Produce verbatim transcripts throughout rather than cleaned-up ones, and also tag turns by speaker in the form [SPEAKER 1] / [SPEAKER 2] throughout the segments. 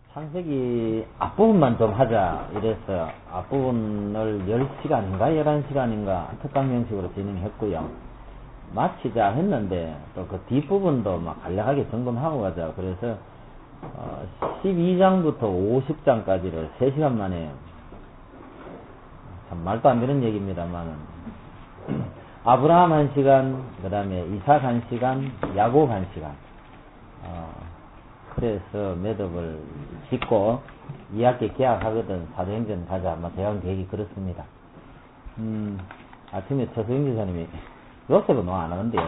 [SPEAKER 1] 창세기 앞부분만 좀 하자 이래서 앞부분을 열 시간인가 열한 시간인가 특강 형식으로 진행했고요. 마치자 했는데 또 그 뒷부분도 막 간략하게 점검하고 가자. 그래서 어 십이 장부터 오십 장까지를 세 시간 만에, 참 말도 안 되는 얘기입니다만, 아브라함 한 시간, 그 다음에 이삭 한 시간, 야곱 한 시간, 어, 그래서 매듭을 짓고 이 학기 계약하거든. 사도행전 가자. 아마 대학 계획이 그렇습니다. 음, 아침에 최소영 지사님이 요셉은 뭐 안 하는데요.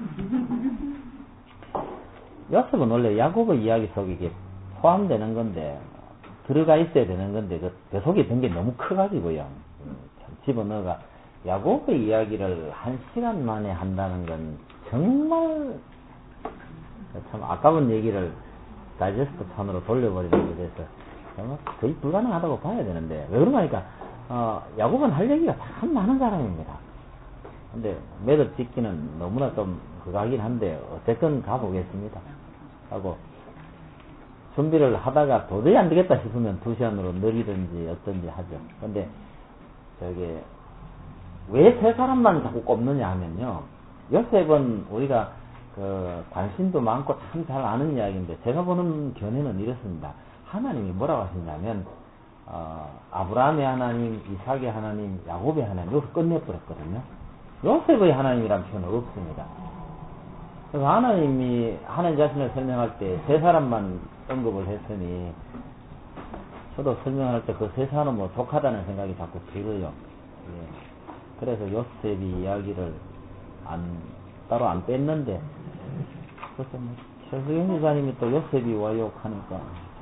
[SPEAKER 1] 요셉은 원래 야곱의 이야기 속에 이게 포함되는 건데, 들어가 있어야 되는 건데, 그, 그 속에 든 게 너무 커가지고요. 참 집어넣어가, 야곱의 이야기를 한 시간 만에 한다는 건 정말 참 아까운 얘기를 다이제스트 판으로 돌려버리는 것에 대해서 정말 거의 불가능하다고 봐야 되는데, 왜 그런가 하니까, 어, 야곱은 할 얘기가 참 많은 사람입니다. 근데 매듭 짓기는 너무나 좀 그거 하긴 한데, 어쨌든 가보겠습니다 하고 준비를 하다가 도저히 안 되겠다 싶으면 두 시간으로 늘리든지 어떤지 하죠. 근데 저게 왜 세 사람만 자꾸 꼽느냐 하면요, 요셉은 우리가 그 관심도 많고 참 잘 아는 이야기인데, 제가 보는 견해는 이렇습니다. 하나님이 뭐라고 하시냐면, 어, 아브라함의 하나님, 이삭의 하나님, 야곱의 하나님, 여기서 끝내버렸거든요. 요셉의 하나님이라는 표현은 없습니다. 그래서 하나님이 하나님 자신을 설명할 때 세 사람만 언급을 했으니, 저도 설명할 때 그 세 사람은 뭐 독하다는 생각이 자꾸 들어요. 예. 그래서 요셉이 이야기를 안, 따로 안 뺐는데, 그래서 뭐, 최수경 지사님이 또 요셉이 와요 하니까,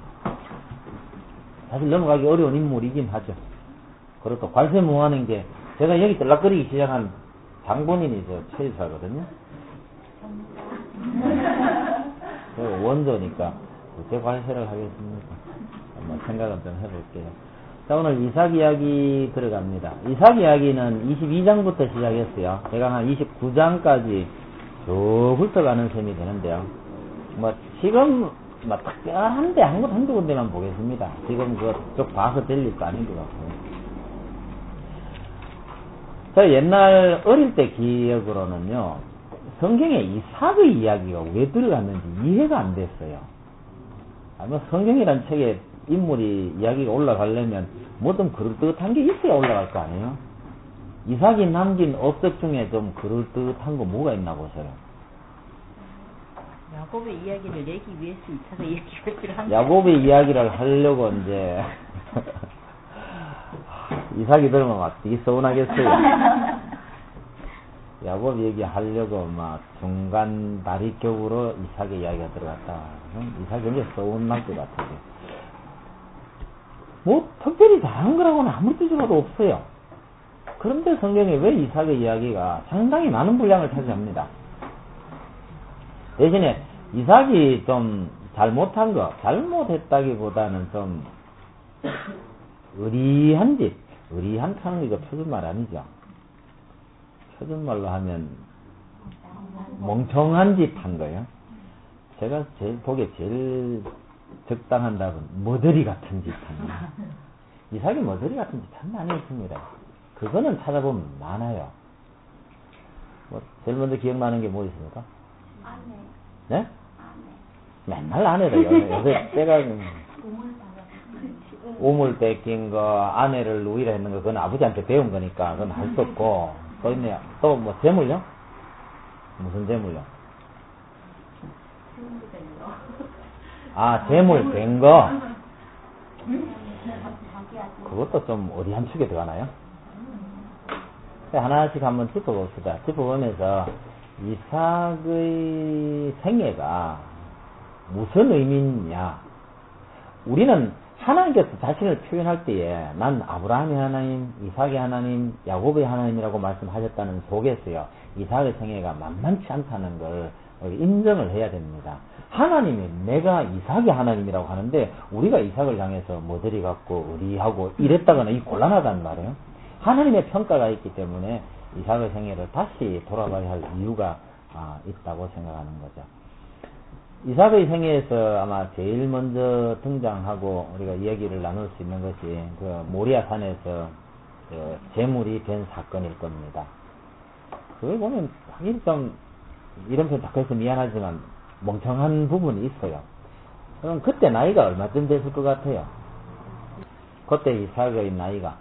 [SPEAKER 1] 사실 넘어가기 어려운 인물이긴 하죠. 그리고 또 관세무하는 게, 제가 여기 들락거리기 시작한 장본인이 저 최지사거든요. 원조니까 어떻게 관세를 하겠습니까? 한번 생각은 좀 해볼게요. 자, 오늘 이삭 이야기 들어갑니다. 이삭 이야기는 이십이 장부터 시작했어요. 제가 한 이십구 장까지 쭉 훑어가는 셈이 되는데요. 뭐 지금 뭐 특별한데 한 곳 한두 군데만 보겠습니다. 지금 그쪽 봐서 들릴 거 아닌 것 같고요. 저 옛날 어릴 때 기억으로는요, 성경에 이삭의 이야기가 왜 들어갔는지 이해가 안 됐어요. 아마 성경이란 책에 인물이 이야기가 올라가려면 뭐 좀 그럴듯한 게 있어야 올라갈 거 아니에요? 이삭이 남긴 업적 중에 좀 그럴듯한 거 뭐가 있나 보세요.
[SPEAKER 2] 야곱의 이야기를 내기 위해서 이삭의 이야기가 필요한
[SPEAKER 1] 야곱의 이야기를 하려고 이제 이삭이 들으면 막 되게 서운하겠어요. 야곱 얘기하려고 막 중간 다리 격으로 이삭의 이야기가 들어갔다. 이삭이 굉장히 서운할 것 같아요. 뭐 특별히 잘한 거라고는 아무 뜻이라도 없어요. 그런데 성경에 왜 이삭의 이야기가 상당히 많은 분량을 차지합니다. 대신에 이삭이 좀 잘못한 거, 잘못했다기보다는 좀 의리한 짓, 의리한 타는 거 표준말 아니죠. 표준말로 하면 멍청한 짓 한 거예요. 제가 제일 보기에 제일 적당한 답은 머저리 같은 짓 한 거. 이삭이 머저리 같은 짓 참 많이 했습니다. 그거는 찾아보면 많아요. 뭐 제일 먼저 기억나는 게 뭐 있습니까?
[SPEAKER 3] 아내.
[SPEAKER 1] 네? 아내. 맨날 아내래요. 요새 때가 우물 뺏긴 거, 아내를 누이라 했는 거, 그건 아버지한테 배운 거니까 그건 할 수 없고, 또 있네요. 또 뭐 재물요? 무슨 재물요? 아, 재물 된 거. 그것도 좀 어디 한 축에 들어가나요? 하나씩 한번 짚어봅시다. 짚어보면서 이삭의 생애가 무슨 의미냐. 우리는 하나님께서 자신을 표현할 때에 난 아브라함의 하나님, 이삭의 하나님, 야곱의 하나님이라고 말씀하셨다는 속에서요, 이삭의 생애가 만만치 않다는 걸 인정을 해야 됩니다. 하나님이 내가 이삭의 하나님이라고 하는데 우리가 이삭을 향해서 모델이 갖고 의리하고 이랬다거나 이 곤란하단 말이에요. 하나님의 평가가 있기 때문에 이삭의 생애를 다시 돌아봐야 할 이유가 아, 있다고 생각하는 거죠. 이삭의 생애에서 아마 제일 먼저 등장하고 우리가 이야기를 나눌 수 있는 것이 그 모리아 산에서 그 재물이 된 사건일 겁니다. 그걸 보면 하긴 좀 이런 표현 자꾸 해서 미안하지만 멍청한 부분이 있어요. 그럼 그때 나이가 얼마쯤 됐을 것 같아요? 그때 이삭의 나이가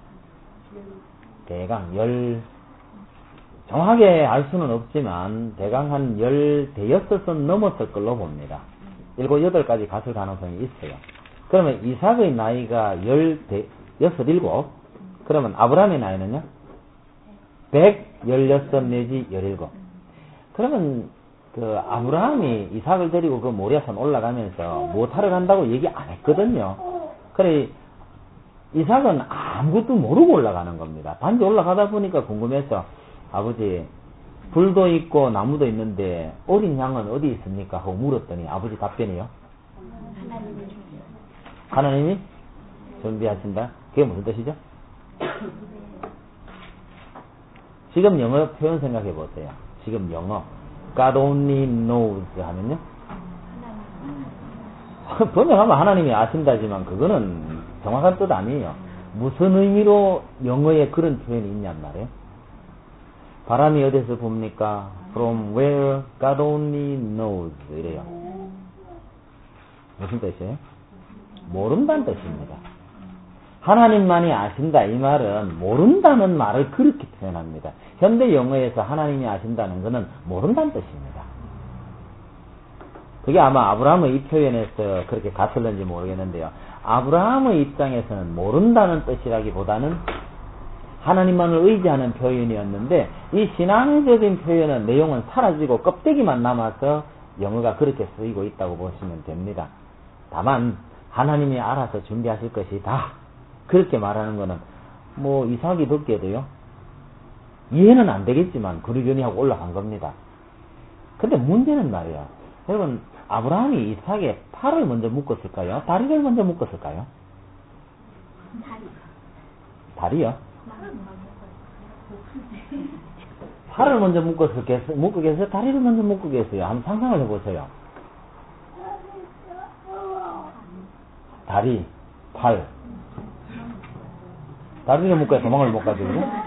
[SPEAKER 1] 대강 열 정확하게 알 수는 없지만 대강 한 열 대여섯은 넘었을 걸로 봅니다. 일곱 여덟까지 갔을 가능성이 있어요. 그러면 이삭의 나이가 열 대여섯 일곱 그러면 아브라함의 나이는요? 백십육 내지 십칠. 그러면 그 아브라함이 이삭을 데리고 그 모리아산 올라가면서 무엇하러 간다고 얘기 안 했거든요. 그래 이삭은 아무것도 모르고 올라가는 겁니다. 단지 올라가다 보니까 궁금해서 아버지 불도 있고 나무도 있는데 어린 양은 어디 있습니까? 하고 물었더니 아버지 답변이요.
[SPEAKER 2] 하나님이
[SPEAKER 1] 하나님이 준비하신다. 그게 무슨 뜻이죠? 지금 영어 표현 생각해 보세요. 지금 영어 God only knows 하면요. 번역하면 하나님이 아신다지만 그거는 정확한 뜻 아니에요. 무슨 의미로 영어에 그런 표현이 있냔 말이에요. 바람이 어디서 붑니까? From where God only knows 이래요. 무슨 뜻이에요? 모른다는 뜻입니다. 하나님만이 아신다 이 말은 모른다는 말을 그렇게 표현합니다. 현대 영어에서 하나님이 아신다는 것은 모른다는 뜻입니다. 그게 아마 아브라함의 이 표현에서 그렇게 같을는지 모르겠는데요. 아브라함의 입장에서는 모른다는 뜻이라기보다는 하나님만을 의지하는 표현이었는데 이 신앙적인 표현은 내용은 사라지고 껍데기만 남아서 영어가 그렇게 쓰이고 있다고 보시면 됩니다. 다만 하나님이 알아서 준비하실 것이다. 그렇게 말하는 거는 뭐 이삭이 듣기에도요. 이해는 안 되겠지만 그러려니 하고 올라간 겁니다. 근데 문제는 말이야. 여러분 아브라함이 이삭의 팔을 먼저 묶었을까요? 다리를 먼저 묶었을까요?
[SPEAKER 2] 다리.
[SPEAKER 1] 다리요? 팔을 먼저 묶었겠어요? 묶겠어요? 다리를 먼저 묶겠어요? 한번 상상을 해보세요. 다리, 팔. 다리를 묶어야 도망을 못 가죠.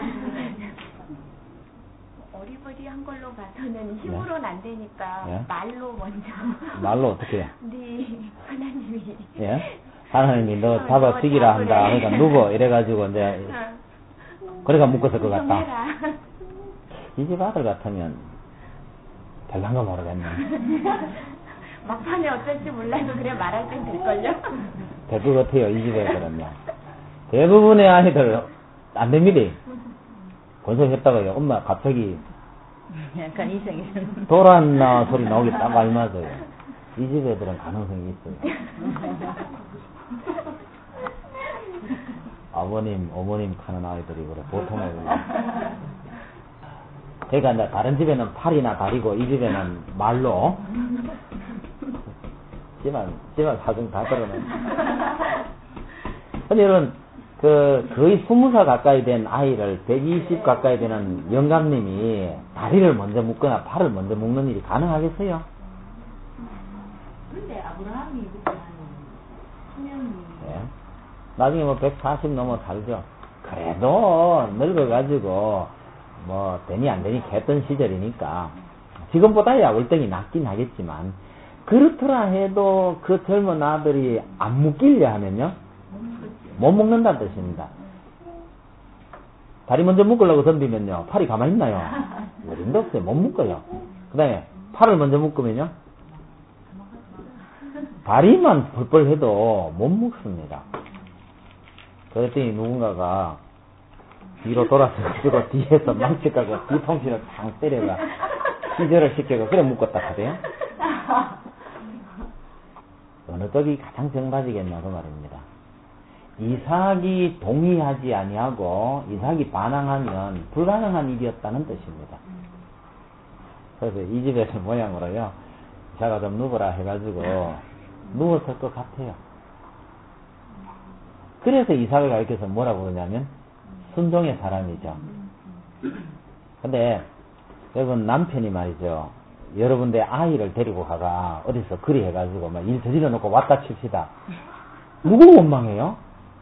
[SPEAKER 2] 어리버리한 걸로 봐서는 힘으로는 안 되니까
[SPEAKER 1] 예?
[SPEAKER 2] 말로 먼저.
[SPEAKER 1] 말로 어떻게 해요?
[SPEAKER 2] 네, 하나님이.
[SPEAKER 1] 예? 하나님이 너 잡아 죽이라 한다. 그러니까 누구 이래가지고 이제 그래가 묶었을 것 같다. 이 집 아들 같으면 별난 거 모르겠네.
[SPEAKER 2] 막판에 어쩔지 몰라도 그래 말할 땐 될걸요?
[SPEAKER 1] 될 것 같아요. 이 집에 그러면 대부분의 아이들 안 됩니다. 벌써 했다가요. 엄마 갑자기
[SPEAKER 2] 약간 이상해.
[SPEAKER 1] 돌았나 소리 나오기 딱 알맞아요. 이 집 애들은 가능성이 있어요. 아버님, 어머님 하는 아이들이 그래 보통 애들. 그러니까 이제 다른 집에는 팔이나 다리고 이 집에는 말로. 집안 집안 사정 다 들어는. 근데 여러분 그 거의 스무 살 가까이 된 아이를 백이십 가까이 되는 영감님이 다리를 먼저 묶거나 팔을 먼저 묶는 일이 가능하겠어요?
[SPEAKER 2] 근데 아브라함이 그때 한 수명이.
[SPEAKER 1] 예. 나중에 뭐 백사십 넘어 살죠. 그래도 늙어가지고 뭐 되니 안 되니 했던 시절이니까 지금보다야 월등히 낫긴 하겠지만 그렇더라 해도 그 젊은 아들이 안 묶이려 하면요 못 묶는다는 뜻입니다. 다리 먼저 묶으려고 덤비면요 팔이 가만히 있나요? 어림도 없어요. 못 묶어요. 그 다음에 팔을 먼저 묶으면요 다리만 펄펄 해도 못 묶습니다. 그랬더니 누군가가 뒤로 돌아서 가지고 뒤에서 망치 까고 뒤통수를 탕 때려가 기절을 시켜가 그래 묶었다 하대요. 어느 쪽이 가장 정답이겠냐 그 말입니다. 이삭이 동의하지 아니하고 이삭이 반항하면 불가능한 일이었다는 뜻입니다. 그래서 이 집에서 모양으로요 이삭아 좀 누워라 해가지고 누웠을 것 같아요. 그래서 이삭을 가르쳐서 뭐라고 그러냐면 순종의 사람이죠. 근데 여러분 남편이 말이죠 여러분들 아이를 데리고 가가 어디서 그리 해가지고 막 일 저질러 놓고 왔다 칩시다. 누구 원망해요?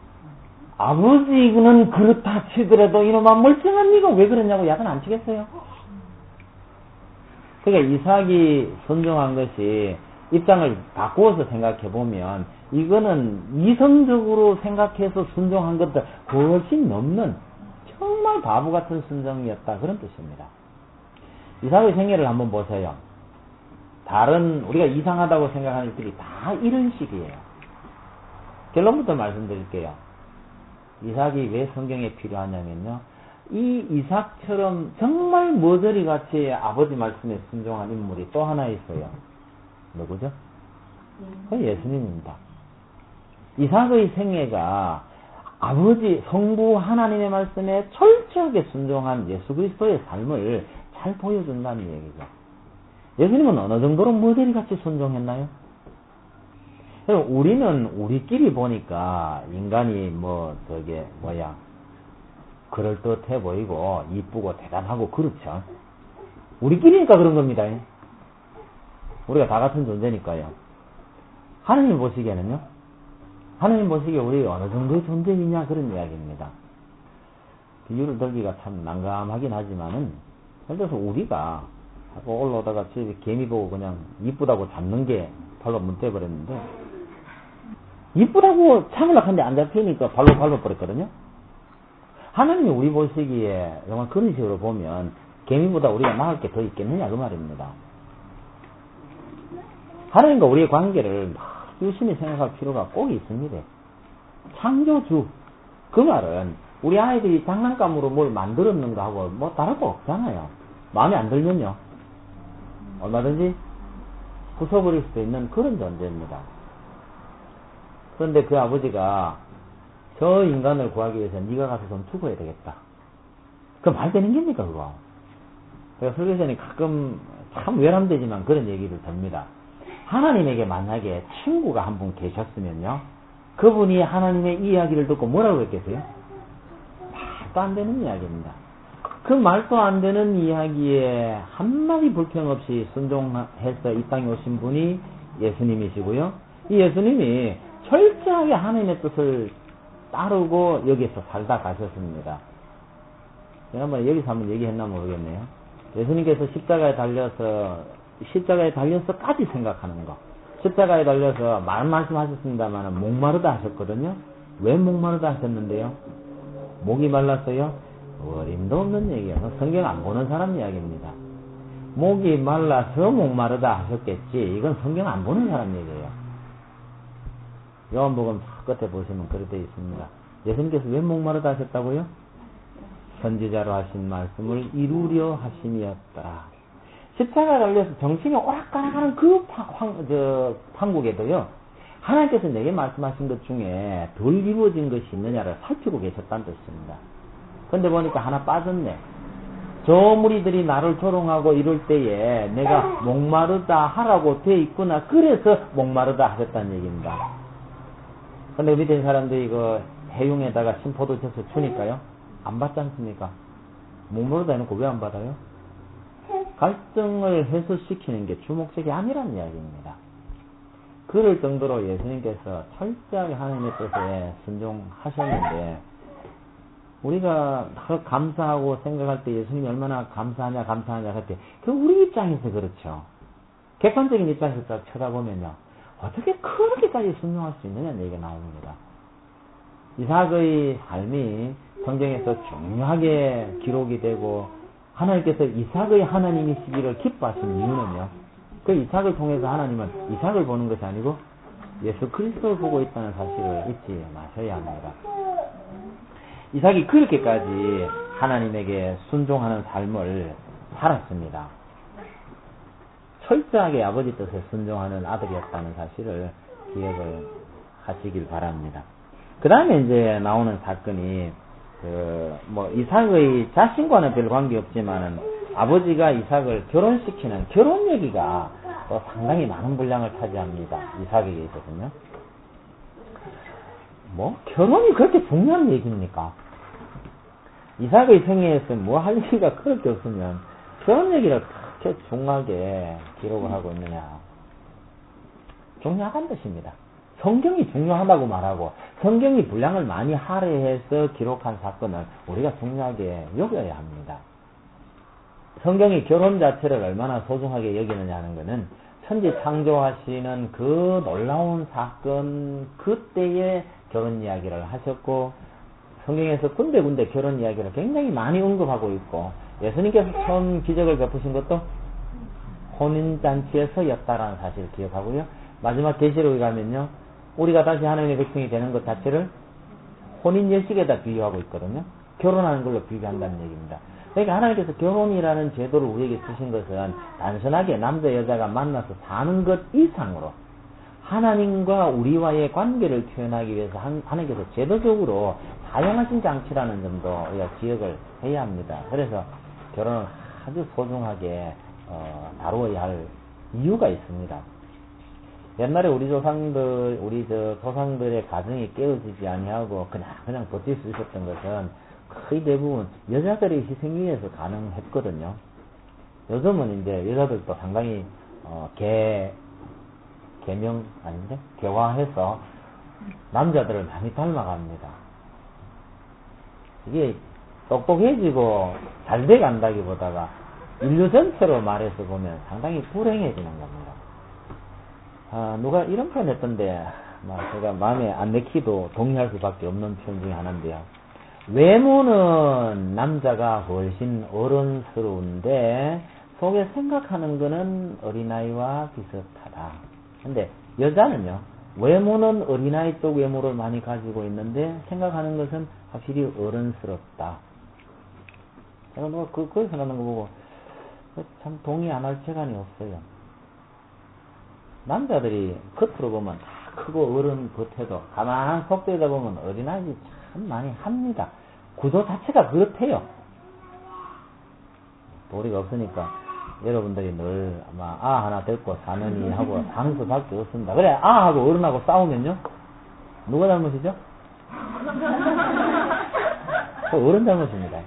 [SPEAKER 1] 아버지는 그렇다 치더라도 이놈아 멀쩡한 니가 왜 그러냐고 야단 안 치겠어요? 그러니까 이삭이 순종한 것이 입장을 바꾸어서 생각해보면 이거는 이성적으로 생각해서 순종한 것보다 훨씬 넘는 정말 바보 같은 순종이었다 그런 뜻입니다. 이삭의 생애를 한번 보세요. 다른 우리가 이상하다고 생각하는 일들이 다 이런 식이에요. 결론부터 말씀드릴게요. 이삭이 왜 성경에 필요하냐면요. 이 이삭처럼 정말 머저리같이 아버지 말씀에 순종한 인물이 또 하나 있어요. 누구죠? 그 예수님입니다. 이삭의 생애가 아버지 성부 하나님의 말씀에 철저하게 순종한 예수 그리스도의 삶을 잘 보여준다는 얘기죠. 예수님은 어느 정도로 머저리같이 순종했나요? 우리는 우리끼리 보니까 인간이 뭐 저게 뭐야 그럴듯해 보이고 이쁘고 대단하고 그렇죠. 우리끼리니까 그런 겁니다. 우리가 다 같은 존재니까요. 하느님 보시기에는요. 하느님 보시기에 우리 어느 정도의 존재이냐 그런 이야기입니다. 비유를 들기가 참 난감하긴 하지만은 예를 들어서 우리가 올라오다가 집에 개미 보고 그냥 이쁘다고 잡는 게 발로 문대버렸는데 이쁘다고 참으려고 하는데 안 잡히니까 발로 밟아버렸거든요. 하나님이 우리 보시기에 정말 그런 식으로 보면 개미보다 우리가 나을 게 더 있겠느냐 그 말입니다. 하나님과 우리의 관계를 유심히 생각할 필요가 꼭 있습니다. 창조주 그 말은 우리 아이들이 장난감으로 뭘 만들었는가 하고 뭐 다를 거 없잖아요. 마음에 안 들면요 얼마든지 부숴버릴 수도 있는 그런 존재입니다. 그런데 그 아버지가 저 인간을 구하기 위해서 네가 가서 좀 죽어야 되겠다. 그 말 되는 겁니까 그거? 제가 설교전에 가끔 참 외람되지만 그런 얘기를 듭니다. 하나님에게 만약에 친구가 한 분 계셨으면요 그분이 하나님의 이야기를 듣고 뭐라고 했겠어요? 말도 안 되는 이야기입니다. 그 말도 안 되는 이야기에 한마디 불평 없이 순종해서 이 땅에 오신 분이 예수님이시고요. 이 예수님이 철저하게 하나님의 뜻을 따르고 여기서 살다 가셨습니다. 제가 한번 여기서 한번 얘기했나 모르겠네요. 예수님께서 십자가에 달려서 십자가에 달려서까지 생각하는 거. 십자가에 달려서 말 말씀하셨습니다만 목마르다 하셨거든요. 왜 목마르다 하셨는데요? 목이 말랐어요? 어림도 없는 얘기예요. 성경 안 보는 사람 이야기입니다. 목이 말라서 목마르다 하셨겠지. 이건 성경 안 보는 사람 얘기예요. 요한복음 끝에 보시면 그렇게 있습니다. 예수님께서 왜 목마르다 하셨다고요? 선지자로 하신 말씀을 이루려 하심이었다. 십자가에 달려서 정신이 오락가락하는 그 파, 황, 저, 판국에도요, 하나님께서 내게 말씀하신 것 중에 덜 이루어진 것이 있느냐를 살피고 계셨다는 뜻입니다. 근데 보니까 하나 빠졌네. 저 무리들이 나를 조롱하고 이럴 때에 내가 목마르다 하라고 돼 있구나. 그래서 목마르다 하셨다는 얘기입니다. 근데 밑에 사람들이 이거 해용에다가 심포도 져서 주니까요. 안 받지 않습니까? 목마르다 해놓고 왜 안 받아요? 갈등을 해소시키는 게 주목적이 아니라는 이야기입니다. 그럴 정도로 예수님께서 철저하게 하나님의 뜻에 순종하셨는데 우리가 감사하고 생각할 때 예수님이 얼마나 감사하냐 감사하냐 할 때 그 우리 입장에서 그렇죠. 객관적인 입장에서 딱 쳐다보면요. 어떻게 그렇게까지 순종할 수 있느냐는 얘기가 나옵니다. 이삭의 삶이 성경에서 중요하게 기록이 되고 하나님께서 이삭의 하나님이시기를 기뻐하신 이유는요. 그 이삭을 통해서 하나님은 이삭을 보는 것이 아니고 예수 그리스도를 보고 있다는 사실을 잊지 마셔야 합니다. 이삭이 그렇게까지 하나님에게 순종하는 삶을 살았습니다. 철저하게 아버지 뜻에 순종하는 아들이었다는 사실을 기억을 하시길 바랍니다. 그 다음에 이제 나오는 사건이 그 뭐 이삭의 자신과는 별 관계 없지만은 아버지가 이삭을 결혼시키는 결혼 얘기가 또 상당히 많은 분량을 차지합니다. 이삭에게 있어서는요. 뭐 결혼이 그렇게 중요한 얘기입니까? 이삭의 생애에서 뭐 할 얘기가 그렇게 없으면 결혼 얘기를 이렇게 중하게 기록을 하고 있느냐? 중요한 뜻입니다. 성경이 중요하다고 말하고 성경이 분량을 많이 할애해서 기록한 사건을 우리가 중요하게 여겨야 합니다. 성경이 결혼 자체를 얼마나 소중하게 여기느냐 하는 것은 천지 창조하시는 그 놀라운 사건 그때의 결혼 이야기를 하셨고 성경에서 군데군데 결혼 이야기를 굉장히 많이 언급하고 있고 예수님께서 처음 기적을 베푸신 것도 혼인잔치에서였다라는 사실을 기억하고요. 마지막 계시록에 가면요. 우리가 다시 하나님의 백성이 되는 것 자체를 혼인 예식에다 비유하고 있거든요. 결혼하는 걸로 비교한다는 얘기입니다. 그러니까 하나님께서 결혼이라는 제도를 우리에게 주신 것은 단순하게 남자 여자가 만나서 사는 것 이상으로 하나님과 우리와의 관계를 표현하기 위해서 하나님께서 제도적으로 사용하신 장치라는 점도 우리가 기억을 해야 합니다. 그래서 결혼을 아주 소중하게 어, 다루어야 할 이유가 있습니다. 옛날에 우리 조상들, 우리 저 조상들의 가정이 깨어지지 아니하고 그냥 그냥 버틸 수 있었던 것은 거의 대부분 여자들의 희생에 의해서 가능했거든요. 요즘은 이제 여자들도 상당히 어, 개 개명 아닌데 개화해서 남자들을 많이 닮아갑니다. 이게 똑똑해지고 잘 돼간다기보다가 인류 전체로 말해서 보면 상당히 불행해지는 겁니다. 아, 누가 이런 표현 했던데, 막 제가 마음에 안 내키도 동의할 수밖에 없는 표현 중에 하나인데요. 외모는 남자가 훨씬 어른스러운데, 속에 생각하는 거는 어린아이와 비슷하다. 근데 여자는요, 외모는 어린아이 쪽 외모를 많이 가지고 있는데, 생각하는 것은 확실히 어른스럽다. 제가 누가 그, 그 생각하는 거 보고, 참 동의 안 할 재간이 없어요. 남자들이 겉으로 보면 다 크고 어른 겉에도 가만 속되다 보면 어린아이 참 많이 합니다. 구조 자체가 그렇대요. 도리가 없으니까 여러분들이 늘 아마 아 하나 데리고 사느니 하고 상 수밖에 없습니다. 그래 아하고 어른하고 싸우면요 누가 잘못이죠? 어른 잘못입니다.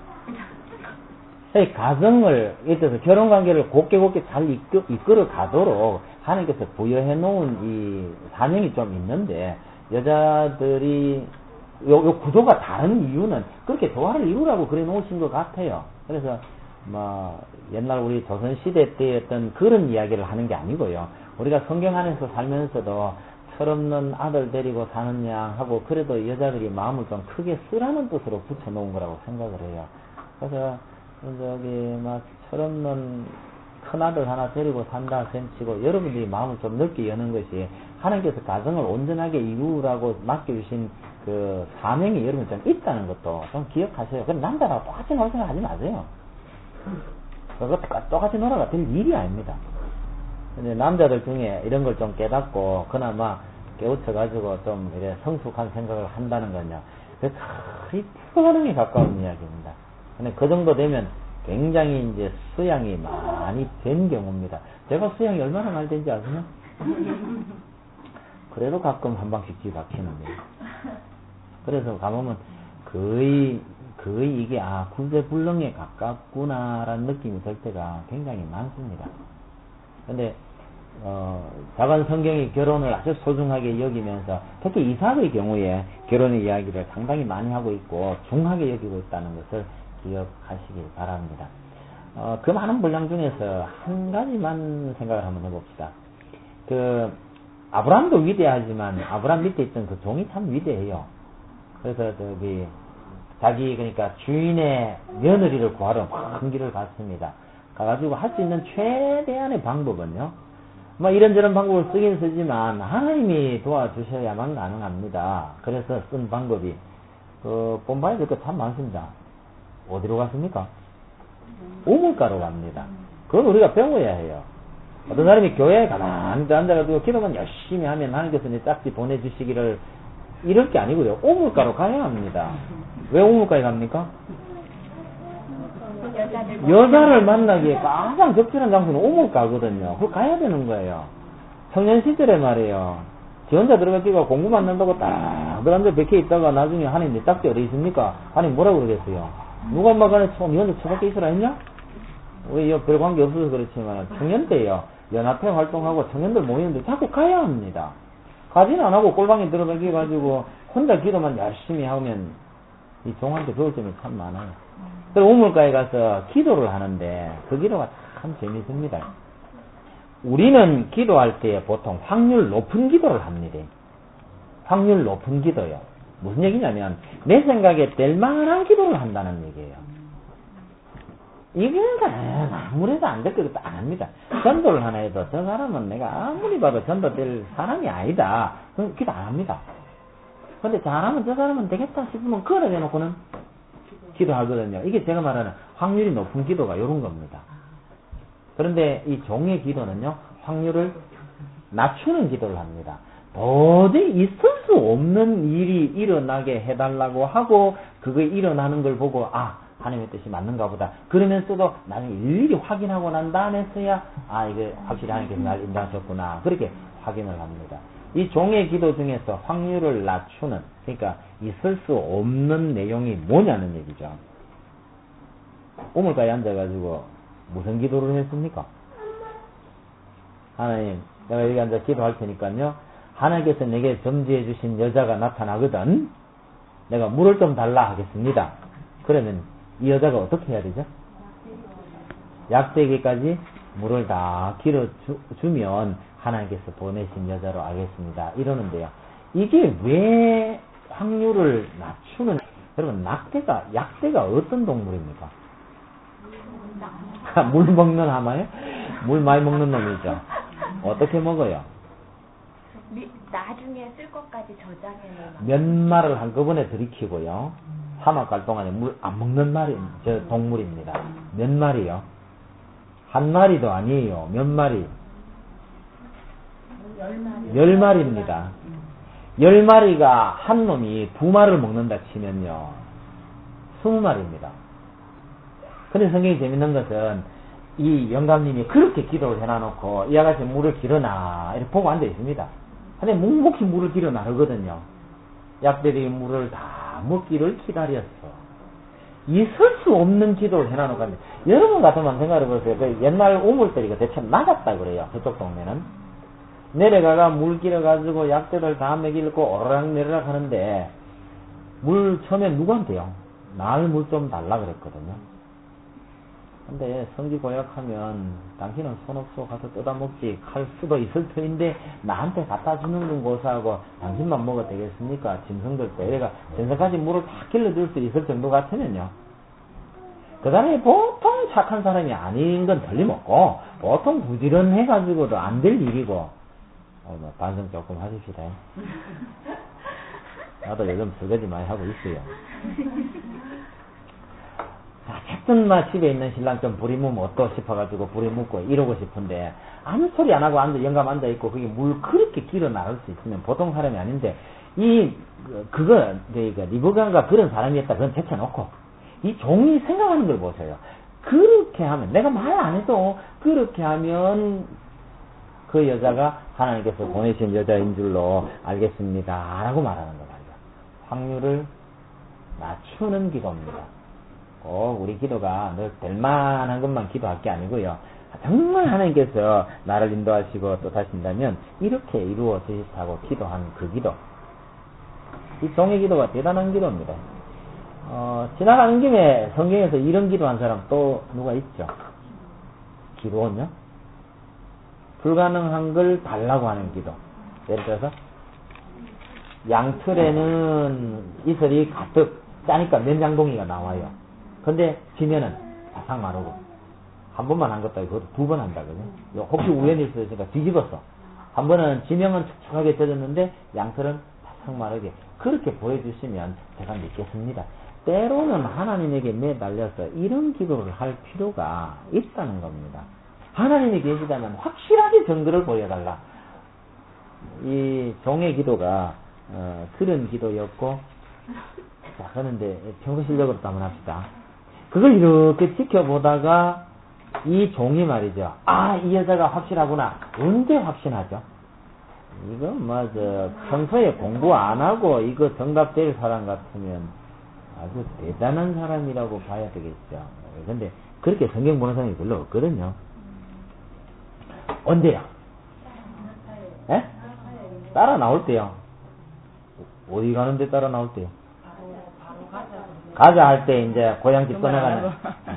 [SPEAKER 1] 가정을 이때서 결혼관계를 곱게 곱게 잘 이끌, 이끌어 가도록 하나님께서 부여해 놓은 이 사명이 좀 있는데 여자들이 요, 요 구조가 다른 이유는 그렇게 조화를 이루라고 그래 놓으신 것 같아요. 그래서 뭐 옛날 우리 조선시대 때였던 그런 이야기를 하는 게 아니고요. 우리가 성경 안에서 살면서도 철없는 아들 데리고 사는 양 하고 그래도 여자들이 마음을 좀 크게 쓰라는 뜻으로 붙여놓은 거라고 생각을 해요. 그래서 저기 막 철없는 큰아들 하나 데리고 산다 셈치고 여러분들이 마음을 좀 넓게 여는 것이 하나님께서 가정을 온전하게 이루라고 맡겨주신 그 사명이 여러분 좀 있다는 것도 좀 기억하세요. 그럼 남자랑 똑같이 놀 생각 하지 마세요. 그거 똑같이 놀아가 될 일이 아닙니다. 근데 남자들 중에 이런 걸 좀 깨닫고 그나마 깨우쳐가지고 좀 이래 성숙한 생각을 한다는 건요. 그 거의 불가능에 가까운 이야기입니다. 근데 그 정도 되면 굉장히 이제 수양이 많이 된 경우입니다. 제가 수양이 얼마나 많이 된지 아세요? 그래도 가끔 한 방씩 뒤바뀌는데. 그래서 가보면 거의, 거의 이게, 아, 구제불능에 가깝구나라는 느낌이 들 때가 굉장히 많습니다. 근데, 어, 작은 성경이 결혼을 아주 소중하게 여기면서, 특히 이삭의 경우에 결혼의 이야기를 상당히 많이 하고 있고, 중하게 여기고 있다는 것을 기억하시길 바랍니다. 어, 그 많은 분량 중에서 한 가지만 생각을 한번 해봅시다. 그, 아브라함도 위대하지만, 아브라함 밑에 있던 그 종이 참 위대해요. 그래서 저기, 자기, 그러니까 주인의 며느리를 구하러 큰 길을 갔습니다. 가가지고 할 수 있는 최대한의 방법은요, 뭐 이런저런 방법을 쓰긴 쓰지만, 하나님이 도와주셔야만 가능합니다. 그래서 쓴 방법이, 그, 본봐야 될 거 참 많습니다. 어디로 갔습니까? 우물가로 갑니다. 그건 우리가 배워야 해요. 어떤 사람이 교회에 가만히 앉아가지고 기도만 열심히 하면 하나님께서 이제 짝지 보내주시기를 이럴 게 아니고요. 우물가로 가야 합니다. 왜 우물가에 갑니까? 여자를 만나기에 가장 적절한 장소는 우물가거든요. 그걸 가야 되는 거예요. 청년 시절에 말이에요. 지 혼자 들어가기가 공부만 한다고 딱 들어앉아 백해 있다가 나중에 하나님 내 짝지 어디 있습니까? 하나님 뭐라고 그러겠어요? 누가 엄마 간에 처음 니 혼자 처박혀 있으라 했냐? 우리 별 관계 없어서 그렇지만 청년 때요. 연합회 활동하고 청년들 모이는데 자꾸 가야 합니다. 가지는 안 하고 꼴방에 들어가게 가지고 혼자 기도만 열심히 하면 이 종한테 배울 점이 참 많아요. 그리고 우물가에 가서 기도를 하는데 그 기도가 참 재밌습니다. 우리는 기도할 때 보통 확률 높은 기도를 합니다. 확률 높은 기도요. 무슨 얘기냐면 내 생각에 될 만한 기도를 한다는 얘기예요. 이게 아무래도 안 될 것도 안 합니다. 전도를 하나 해도 저 사람은 내가 아무리 봐도 전도될 사람이 아니다. 그럼 기도 안 합니다. 근데 잘하면 저 사람은 되겠다 싶으면 그걸 해놓고는 기도하거든요. 이게 제가 말하는 확률이 높은 기도가 이런 겁니다. 그런데 이 종의 기도는요, 확률을 낮추는 기도를 합니다. 도저히 있을 수 없는 일이 일어나게 해달라고 하고 그게 일어나는 걸 보고 아 하나님의 뜻이 맞는가 보다 그러면서도 나중에 일일이 확인하고 난 다음에서야 아 이게 확실히 하나님께서 날 인도하셨구나 그렇게 확인을 합니다. 이 종의 기도 중에서 확률을 낮추는 그러니까 있을 수 없는 내용이 뭐냐는 얘기죠. 우물가에 앉아가지고 무슨 기도를 했습니까? 하나님 내가 여기 앉아 기도할 테니까요 하나님께서 내게 점지해 주신 여자가 나타나거든 내가 물을 좀 달라 하겠습니다. 그러면 이 여자가 어떻게 해야 되죠? 약대기까지 물을 다 길어주면 하나님께서 보내신 여자로 알겠습니다. 이러는데요. 이게 왜 확률을 낮추는 여러분 낙대가 약대가 어떤 동물입니까? 물 먹는 하마요? 물 많이 먹는 놈이죠. 어떻게 먹어요?
[SPEAKER 2] 나중에 쓸 것까지 저장해놓은
[SPEAKER 1] 몇 마를 한꺼번에 들이키고요. 사막 갈 동안에 물 안 먹는 말이 저 동물입니다. 몇 마리요? 한 마리도 아니에요. 몇 마리?
[SPEAKER 2] 열 마리.
[SPEAKER 1] 열 마리입니다. 열 마리가 한 놈이 두 마리를 먹는다 치면요. 스무 마리입니다. 근데 성경이 재밌는 것은 이 영감님이 그렇게 기도를 해놔놓고 이 아가씨 물을 길어놔 이렇게 보고 앉아 있습니다. 근데 묵묵히 물을 길어 나르거든요. 약들이 물을 다 먹기를 기다렸어. 있을 수 없는 기도를 해놔놓고 하는데 여러분 같으면 생각해보세요. 그 옛날 우물때리가 대체 낮았다 그래요. 그쪽 동네는. 내려가가 물 길어가지고 약들을 다 먹이고 오르락내리락 하는데 물 처음에 누구한테요? 날 물 좀 달라 그랬거든요. 근데 성지 고약하면 당신은 손 없어 가서 뜯어먹지 칼 수도 있을 터인데 나한테 갖다 주는 건 고사하고 당신만 먹어도 되겠습니까? 짐승들 때가 전세까지 물을 다 길러줄 수 있을 정도 같으면요. 그 사람이 보통 착한 사람이 아닌 건 틀림없고 보통 부지런해가지고도 안 될 일이고 어, 뭐 반성 조금 하십시다. 나도 요즘 설거지 많이 하고 있어요. 어쨌든 막 집에 있는 신랑 좀 불이 묻으면 어떠 싶어가지고 불이 묻고 이러고 싶은데 아무 소리 안 하고 앉아 영감 앉아 있고 그게 물 그렇게 길어 나갈 수 있으면 보통 사람이 아닌데 이 그거 그러니까 리브가가 그런 사람이었다 그건 제쳐놓고 이 종이 생각하는 걸 보세요. 그렇게 하면 내가 말 안 해도 그렇게 하면 그 여자가 하나님께서 보내신 여자인 줄로 알겠습니다 라고 말하는 거 말이야. 확률을 낮추는 기도입니다. 꼭 우리 기도가 늘 될만한 것만 기도할 게 아니고요. 정말 하나님께서 나를 인도하시고 또 하신다면 이렇게 이루어지시다고 기도한 그 기도. 이 종의 기도가 대단한 기도입니다. 어, 지나가는 김에 성경에서 이런 기도한 사람 또 누가 있죠? 기도원요? 불가능한 걸 달라고 하는 기도. 예를 들어서 양틀에는 이슬이 가득 짜니까 면장동이가 나와요. 근데 지면은 바싹 마르고 한 번만 한 것도 아니고 두 번 한다거든요. 혹시 우연히 있으니까 뒤집었어. 한 번은 지명은 촉촉하게 젖었는데 양털은 바싹 마르게 그렇게 보여주시면 제가 믿겠습니다. 때로는 하나님에게 매달려서 이런 기도를 할 필요가 있다는 겁니다. 하나님이 계시다면 확실하게 증거를 보여달라. 이 종의 기도가 어, 그런 기도였고 자 그런데 평소 실력으로 한번 합시다. 그걸 이렇게 지켜보다가 이 종이 말이죠. 아, 이 여자가 확실하구나. 언제 확신하죠? 이거 맞아. 평소에 공부 안 하고 이거 정답 될 사람 같으면 아주 대단한 사람이라고 봐야 되겠죠. 근데 그렇게 성경 보는 사람이 별로 없거든요. 언제요? 예? 따라 나올 때요. 어디 가는데 따라 나올 때요? 가자 할 때 이제 고향집 떠나가는.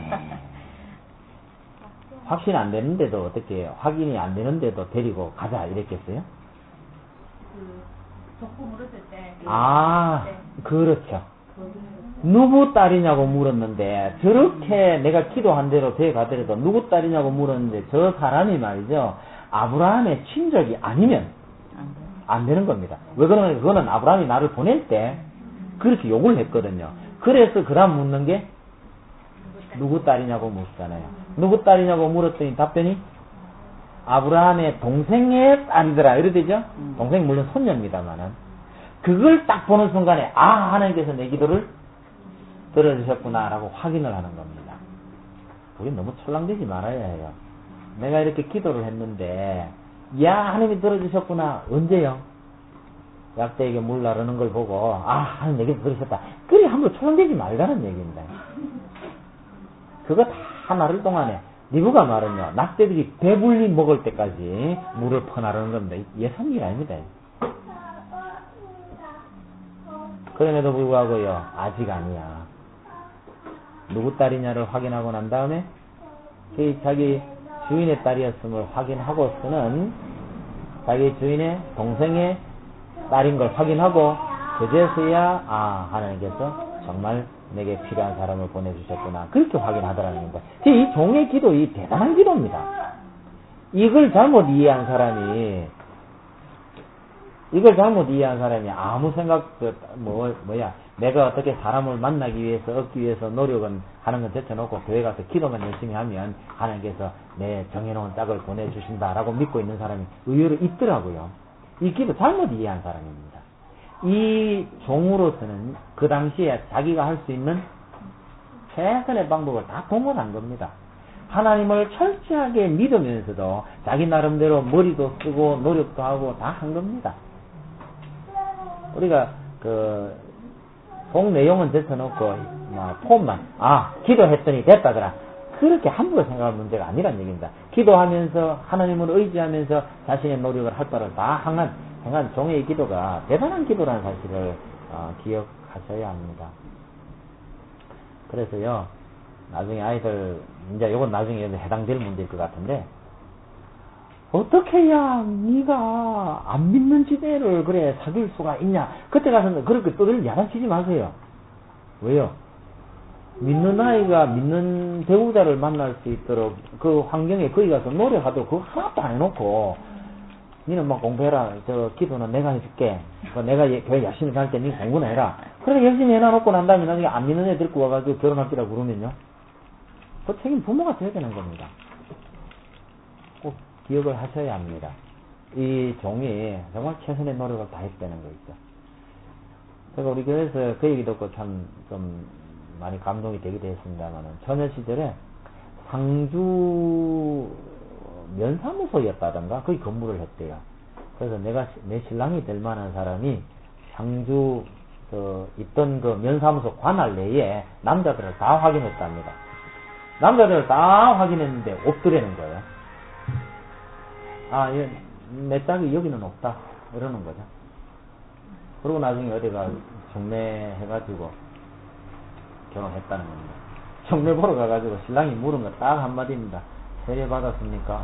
[SPEAKER 1] 확신이 안 되는데도 어떻게 확인이 안 되는데도 데리고 가자 이랬겠어요?
[SPEAKER 2] 그 족구 물었을 때.
[SPEAKER 1] 아,
[SPEAKER 2] 네.
[SPEAKER 1] 그렇죠. 누구 딸이냐고 물었는데 저렇게 내가 기도한 대로 돼 가더라도 누구 딸이냐고 물었는데 저 사람이 말이죠 아브라함의 친족이 아니면 안 되는 겁니다. 왜 그러냐면 그거는 아브라함이 나를 보낼 때 그렇게 욕을 했거든요. 그래서 그 다음 묻는 게 누구 딸이냐고 묻잖아요. 누구 딸이냐고 물었더니 답변이 아브라함의 동생의 딸이더라 이러되죠. 동생 물론 손녀입니다만은 그걸 딱 보는 순간에 아 하나님께서 내 기도를 들어주셨구나라고 확인을 하는 겁니다. 우리 너무 철랑되지 말아야 해요. 내가 이렇게 기도를 했는데 야 하나님이 들어주셨구나. 언제요? 약대에게 물 나르는 걸 보고 아 하나님 내게 들으셨다. 그래 함부로 철랑되지 말라는 얘기입니다. 그거 다 나를 동안에 리브가 말은요 낙대들이 배불리 먹을 때까지 물을 퍼나르는 겁니다. 예상이 아닙니다. 그럼에도 불구하고요 아직 아니야. 누구 딸이냐를 확인하고 난 다음에 자기 주인의 딸이었음을 확인하고서는 자기 주인의 동생의 딸인 걸 확인하고 그제서야 아 하나님께서 정말 내게 필요한 사람을 보내주셨구나 그렇게 확인하더라는 거예요. 이 종의 기도 이 대단한 기도입니다. 이걸 잘못 이해한 사람이 이걸 잘못 이해한 사람이 아무 생각 뭐 뭐야 내가 어떻게 사람을 만나기 위해서 얻기 위해서 노력은 하는 건 제쳐놓고 교회 가서 기도만 열심히 하면 하나님께서 내 정해놓은 짝을 보내주신다라고 믿고 있는 사람이 의외로 있더라고요. 이 기도 잘못 이해한 사람입니다. 이 종으로서는 그 당시에 자기가 할 수 있는 최선의 방법을 다 동원한 겁니다. 하나님을 철저하게 믿으면서도 자기 나름대로 머리도 쓰고 노력도 하고 다 한 겁니다. 우리가 그 속 내용은 제쳐놓고 폼만 아 기도했더니 됐다더라 그렇게 함부로 생각할 문제가 아니란 얘기입니다. 기도하면서 하나님을 의지하면서 자신의 노력을 할 바를 다 행한 행한 종의 기도가 대단한 기도라는 사실을 어, 기억하셔야 합니다. 그래서요 나중에 아이들 이제 이건 나중에 해당될 문제일 것 같은데 어떻게 해야 네가 안 믿는 지대를 그래 사귈 수가 있냐? 그때 가서는 그렇게 떠들 야단치지 마세요. 왜요? 믿는 아이가 믿는 배우자를 만날 수 있도록 그 환경에 거기 가서 노력하도록 그거 하나도 안 해놓고 니는 막 공부해라. 저 기도는 내가 해줄게. 내가 교회 열심히 갈 때 니 공부나 해라. 그렇게 열심히 해놔놓고 난 다음에 나중에 안 믿는 애 데리고 와가지고 결혼할기라고 그러면요. 그 책임 부모가 져야 되는 겁니다. 꼭 기억을 하셔야 합니다. 이 종이 정말 최선의 노력을 다했다는 거 있죠. 제가 우리 교회에서 그 얘기 듣고 참 좀 많이 감동이 되기도 했습니다만은 처녀 시절에 상주 면사무소였다던가 거기 근무를 했대요. 그래서 내가 내 신랑이 될 만한 사람이 상주 그 있던 그 면사무소 관할 내에 남자들을 다 확인했답니다. 남자들을 다 확인했는데 없더라는 거예요. 아, 내 짝이 여기는 없다 이러는 거죠. 그리고 나중에 어디가 정례 해가지고 결혼했다는 겁니다. 정례 보러 가가지고 신랑이 물은 거 딱 한마디입니다. 세례 받았습니까?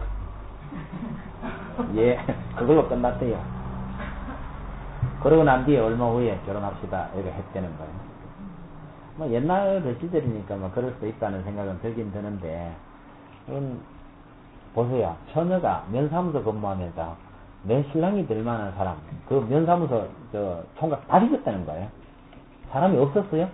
[SPEAKER 1] 예, 그걸로 끝났대요. 그러고 난 뒤에 얼마 후에 결혼합시다 이렇게 했다는 거예요. 뭐 옛날 시절이니까 뭐 그럴 수 있다는 생각은 들긴 드는데, 음, 보세요. 처녀가 면사무소 근무하면서 내 신랑이 될 만한 사람, 그 면사무소 저 총각 다 뒤졌다는 거예요. 사람이 없었어요?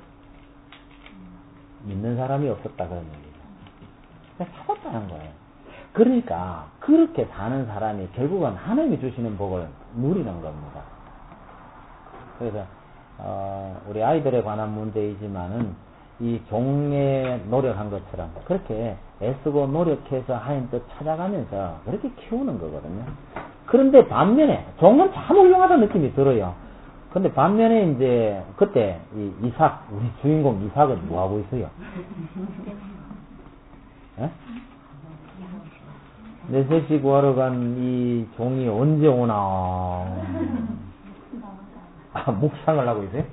[SPEAKER 1] 믿는 사람이 없었다 그런 얘기죠. 찾았다는 거예요. 그러니까 그렇게 사는 사람이 결국은 하나님이 주시는 복을 누리는 겁니다. 그래서 어, 우리 아이들에 관한 문제이지만은 이 종에 노력한 것처럼 그렇게 애쓰고 노력해서 하나님 뜻 찾아가면서 그렇게 키우는 거거든요. 그런데 반면에 종은 참 훌륭하다는 느낌이 들어요. 근데 반면에 이제 그때 이 이삭 우리 주인공 이삭은 뭐 하고 있어요? 예? 내 셋이 구하러 간 이 종이 언제 오나? 아, 묵상을 하고 있어요?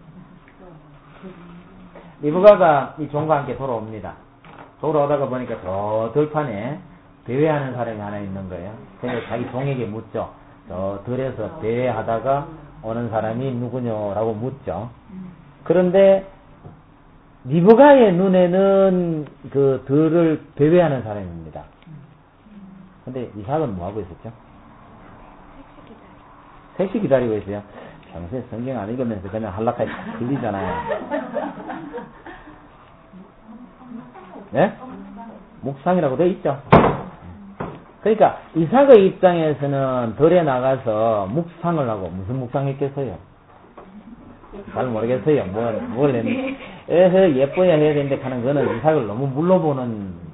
[SPEAKER 1] 리브가가 이 종과 함께 돌아옵니다. 돌아오다가 보니까 저 들판에 배회하는 사람이 하나 있는 거예요. 그래서 자기 종에게 묻죠. 저 들에서 배회하다가 오는 사람이 누구냐라고 묻죠. 그런데 리브가의 눈에는 그 들을 배회하는 사람입니다. 근데 이삭은 뭐 하고 있었죠? 택시 기다리고 있어요. 평소에 성경 안 읽으면서 그냥 한락하게 들리잖아요. 네? 묵상이라고 돼 있죠. 그러니까 이삭의 입장에서는 들에 나가서 묵상을 하고 무슨 묵상했겠어요? 잘 모르겠어요. 뭘, 뭘 했는지. 에헤, 예뻐야 해야 되는데 하는 거는 이삭을 너무 물러보는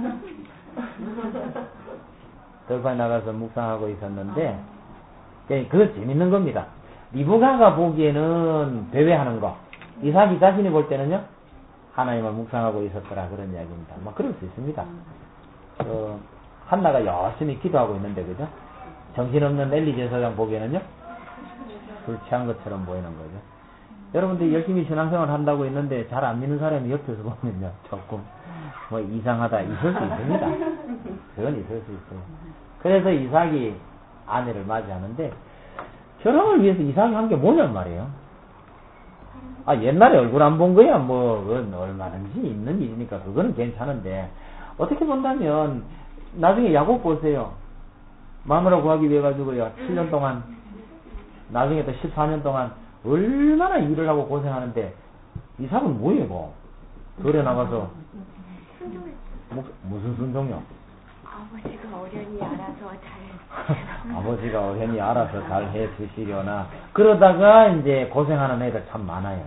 [SPEAKER 1] 들판에 나가서 묵상하고 있었는데, 그건 재밌는 겁니다. 리브가가 보기에는 배회하는 거, 이삭이 자신이 볼 때는요, 하나님을 묵상하고 있었더라, 그런 이야기입니다. 뭐, 그럴 수 있습니다. 어, 한나가 열심히 기도하고 있는데, 그죠? 정신없는 엘리 제사장 보기에는요, 술 취한 것처럼 보이는 거죠. 여러분들 열심히 신앙생활 한다고 했는데, 잘 안 믿는 사람이 옆에서 보면요, 조금, 뭐, 이상하다, 있을 수 있습니다. 그건 있을 수 있어요. 그래서 이삭이 아내를 맞이하는데, 결혼을 위해서 이삭이 한 게 뭐냔 말이에요. 아, 옛날에 얼굴 안 본 거야, 뭐, 그건 얼마든지 있는 일이니까, 그거는 괜찮은데, 어떻게 본다면, 나중에 야곱 보세요. 마누라 구하기 위해 가지고요, 칠 년 동안, 나중에 또 십사 년 동안, 얼마나 일을 하고 고생하는데, 이삭은 뭐예요, 뭐? 들에 나가서, 뭐, 무슨 순종이요?
[SPEAKER 2] 아버지가 어련히 알아서 잘.
[SPEAKER 1] 아버지가 어련히 알아서 잘 해 주시려나. 그러다가 이제 고생하는 애들 참 많아요.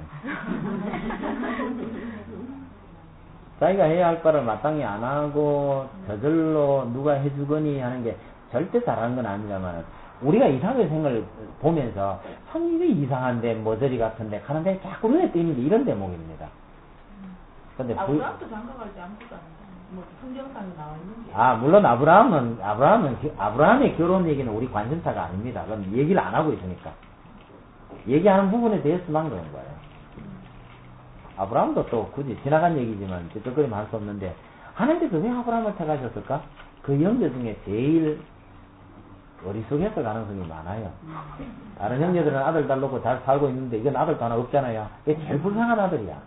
[SPEAKER 1] 자기가 해야 할 거를 마땅히 안 하고 저절로 누가 해주거니 하는 게 절대 잘하는 건 아니지만, 우리가 이상하게 생각을 보면서 참 이게 이상한데 머저리 같은데 하는데 자꾸 눈에 띄는 게 이런 대목입니다. 근데
[SPEAKER 3] 아브라함도 장가갈 때 아무것도 안 해. 뭐 성경상에 나와 있는 게.
[SPEAKER 1] 아, 물론 아브라함은, 아브라함은, 아브라함의 결혼 얘기는 우리 관심사가 아닙니다. 그럼 얘기를 안 하고 있으니까. 얘기하는 부분에 대해서만 그런 거예요. 아브라함도 또 굳이 지나간 얘기지만, ጭቅ거리면 할 수 없는데, 하나님께서 왜 아브라함을 택하셨을까? 그 형제 중에 제일 어리석했을 가능성이 많아요. 다른 형제들은 아들 딸 놓고 잘 살고 있는데, 이건 아들도 하나 없잖아요. 이게 제일 불쌍한 아들이야.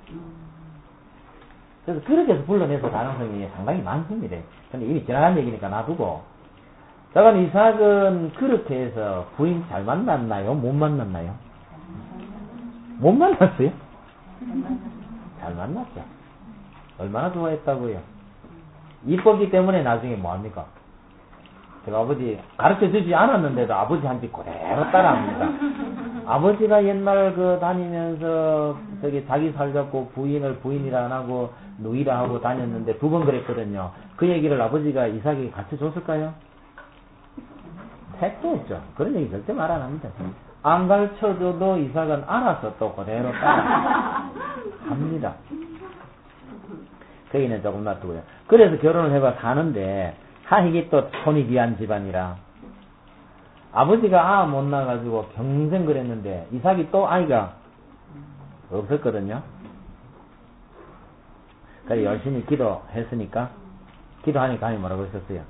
[SPEAKER 1] 그래서 그렇게 해서 불러내서 가능성이 상당히 많습니다. 근데 이미 지나간 얘기니까 놔두고. 자간 이삭은 그렇게 해서 부인 잘 만났나요? 못 만났나요? 못 만났어요? 잘 만났죠. 얼마나 좋아했다고요? 이뻤기 때문에 나중에 뭐합니까? 제가 아버지 가르쳐 주지 않았는데도 아버지한테 그대로 따라합니다. 아버지가 옛날 그 다니면서 저기 자기 살잡고 부인을 부인이라 안 하고 누이라 하고 다녔는데 두 번 그랬거든요. 그 얘기를 아버지가 이삭에게 가르쳐 줬을까요? 택도 없죠. 그런 얘기 절대 말 안 합니다. 안 가르쳐줘도 이삭은 알아서 또 그대로 따라 합니다. 그 얘기는 조금 놔두고요. 그래서 결혼을 해봐 가는데, 하, 이게 또 손이 귀한 집안이라. 아버지가 아 못 나가지고 평생 그랬는데, 이삭이 또 아이가 없었거든요. 그래서 열심히 기도했으니까, 기도하니까 하나님 뭐라고 했었어요?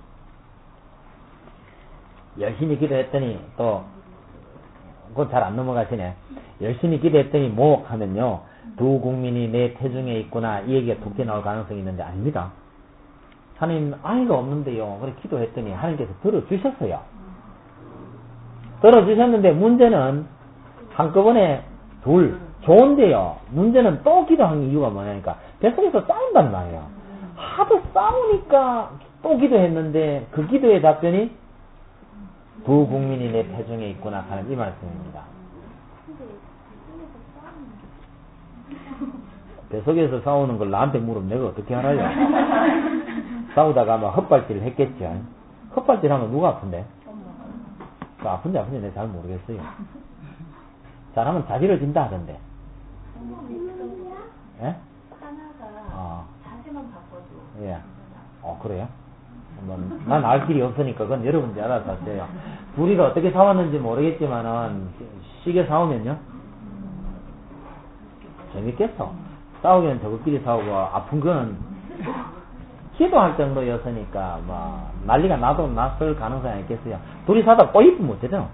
[SPEAKER 1] 열심히 기도했더니, 또, 그건 잘 안 넘어가시네. 열심히 기도했더니 뭐 하면요, 두 국민이 내 태중에 있구나, 이 얘기가 툭 나올 가능성이 있는데, 아닙니다. 하나님, 아이가 없는데요. 그래 기도했더니 하나님께서 들어주셨어요. 들어주셨는데 문제는 한꺼번에 둘, 좋은데요. 문제는 또 기도한 이유가 뭐냐니까, 뱃속에서 싸운단 말이에요. 하도 싸우니까 또 기도했는데, 그 기도의 답변이 두 국민이 내 태중에 있구나 하는 이 말씀입니다. 뱃속에서 싸우는 걸 나한테 물으면 내가 어떻게 알아요? 싸우다가 아마 헛발질을 했겠죠. 헛발질 하면 누가 아픈데? 그 아픈지 아픈지 내가 잘 모르겠어요. 잘하면 자지를 진다 하던데. 예?
[SPEAKER 3] 하나가
[SPEAKER 1] 어.
[SPEAKER 3] 자세만 바꿔줘.
[SPEAKER 1] 예. 어, 그래요? 난 알 길이 없으니까 그건 여러분들이 알아서 하세요. 둘이가 어떻게 싸웠는지 모르겠지만은 시계 싸우면요 재밌겠어. 싸우기는 저것끼리 싸우고 아픈 거는 기도할 정도였으니까 뭐 난리가 나도 났을 가능성이 있겠어요. 둘이 싸다 꼬이면 어쩌죠?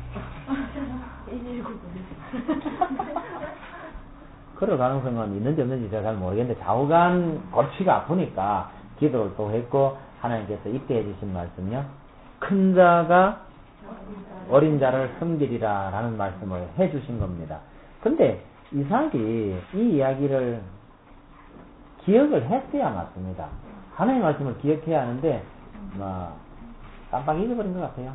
[SPEAKER 1] 그럴 가능성은 있는지 없는지 제가 잘 모르겠는데 좌우간 골치가 아프니까 기도를 또 했고 하나님께서 이때 해주신 말씀요. 큰 자가 어린 자를 섬기리라 라는 말씀을 해주신 겁니다. 근데 이삭이 이 이야기를 기억을 했어야 맞습니다. 하나님의 말씀을 기억해야 하는데 뭐 깜빡 잊어버린 것 같아요.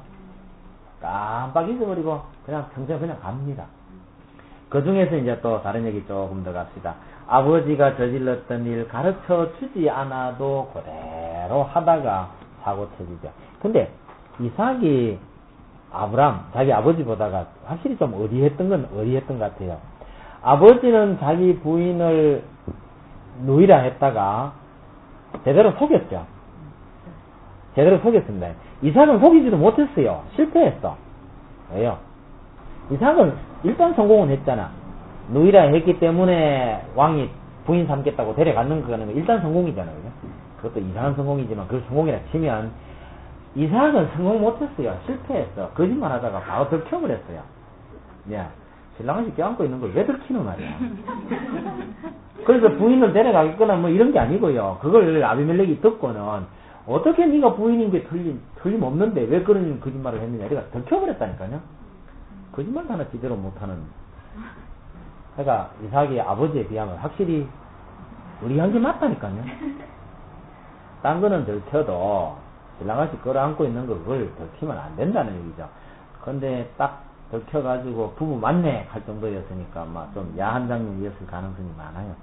[SPEAKER 1] 깜빡 잊어버리고 그냥 평생 그냥 갑니다. 그 중에서 이제 또 다른 얘기 조금 더 갑시다. 아버지가 저질렀던 일 가르쳐 주지 않아도 그대로 하다가 사고 터지죠. 근데 이삭이 아브람, 자기 아버지보다가 확실히 좀 어리했던 건 어리했던 것 같아요. 아버지는 자기 부인을 누이라 했다가 제대로 속였죠. 제대로 속였습니다. 이삭은 속이지도 못했어요. 실패했어. 왜요? 이삭은 일단 성공은 했잖아. 누이라 했기 때문에 왕이 부인 삼겠다고 데려가는 거는 일단 성공이잖아요. 그것도 이상한 성공이지만 그걸 성공이라 치면 이삭은 성공 못했어요. 실패했어. 거짓말 하다가 바로 들켜버렸어요. 야, 신랑이 껴안고 있는 걸 왜 들키는 말이야. 그래서 부인을 데려가겠거나 뭐 이런 게 아니고요. 그걸 아비멜렉이 듣고는 어떻게 네가 부인인 게 틀림, 틀림없는데 왜 그런 거짓말을 했느냐. 내가 들켜버렸다니까요. 거짓말도 하나 제대로 못하는. 그러니까 이삭이 아버지에 비하면 확실히 우리한 게 맞다니까요. 딴 거는 들켜도 신랑아씨 끌어안고 있는 거 그걸 들키면 안 된다는 얘기죠. 근데 딱 들켜가지고 부부 맞네 할 정도였으니까 아마 좀 야한 장면이었을 가능성이 많아요.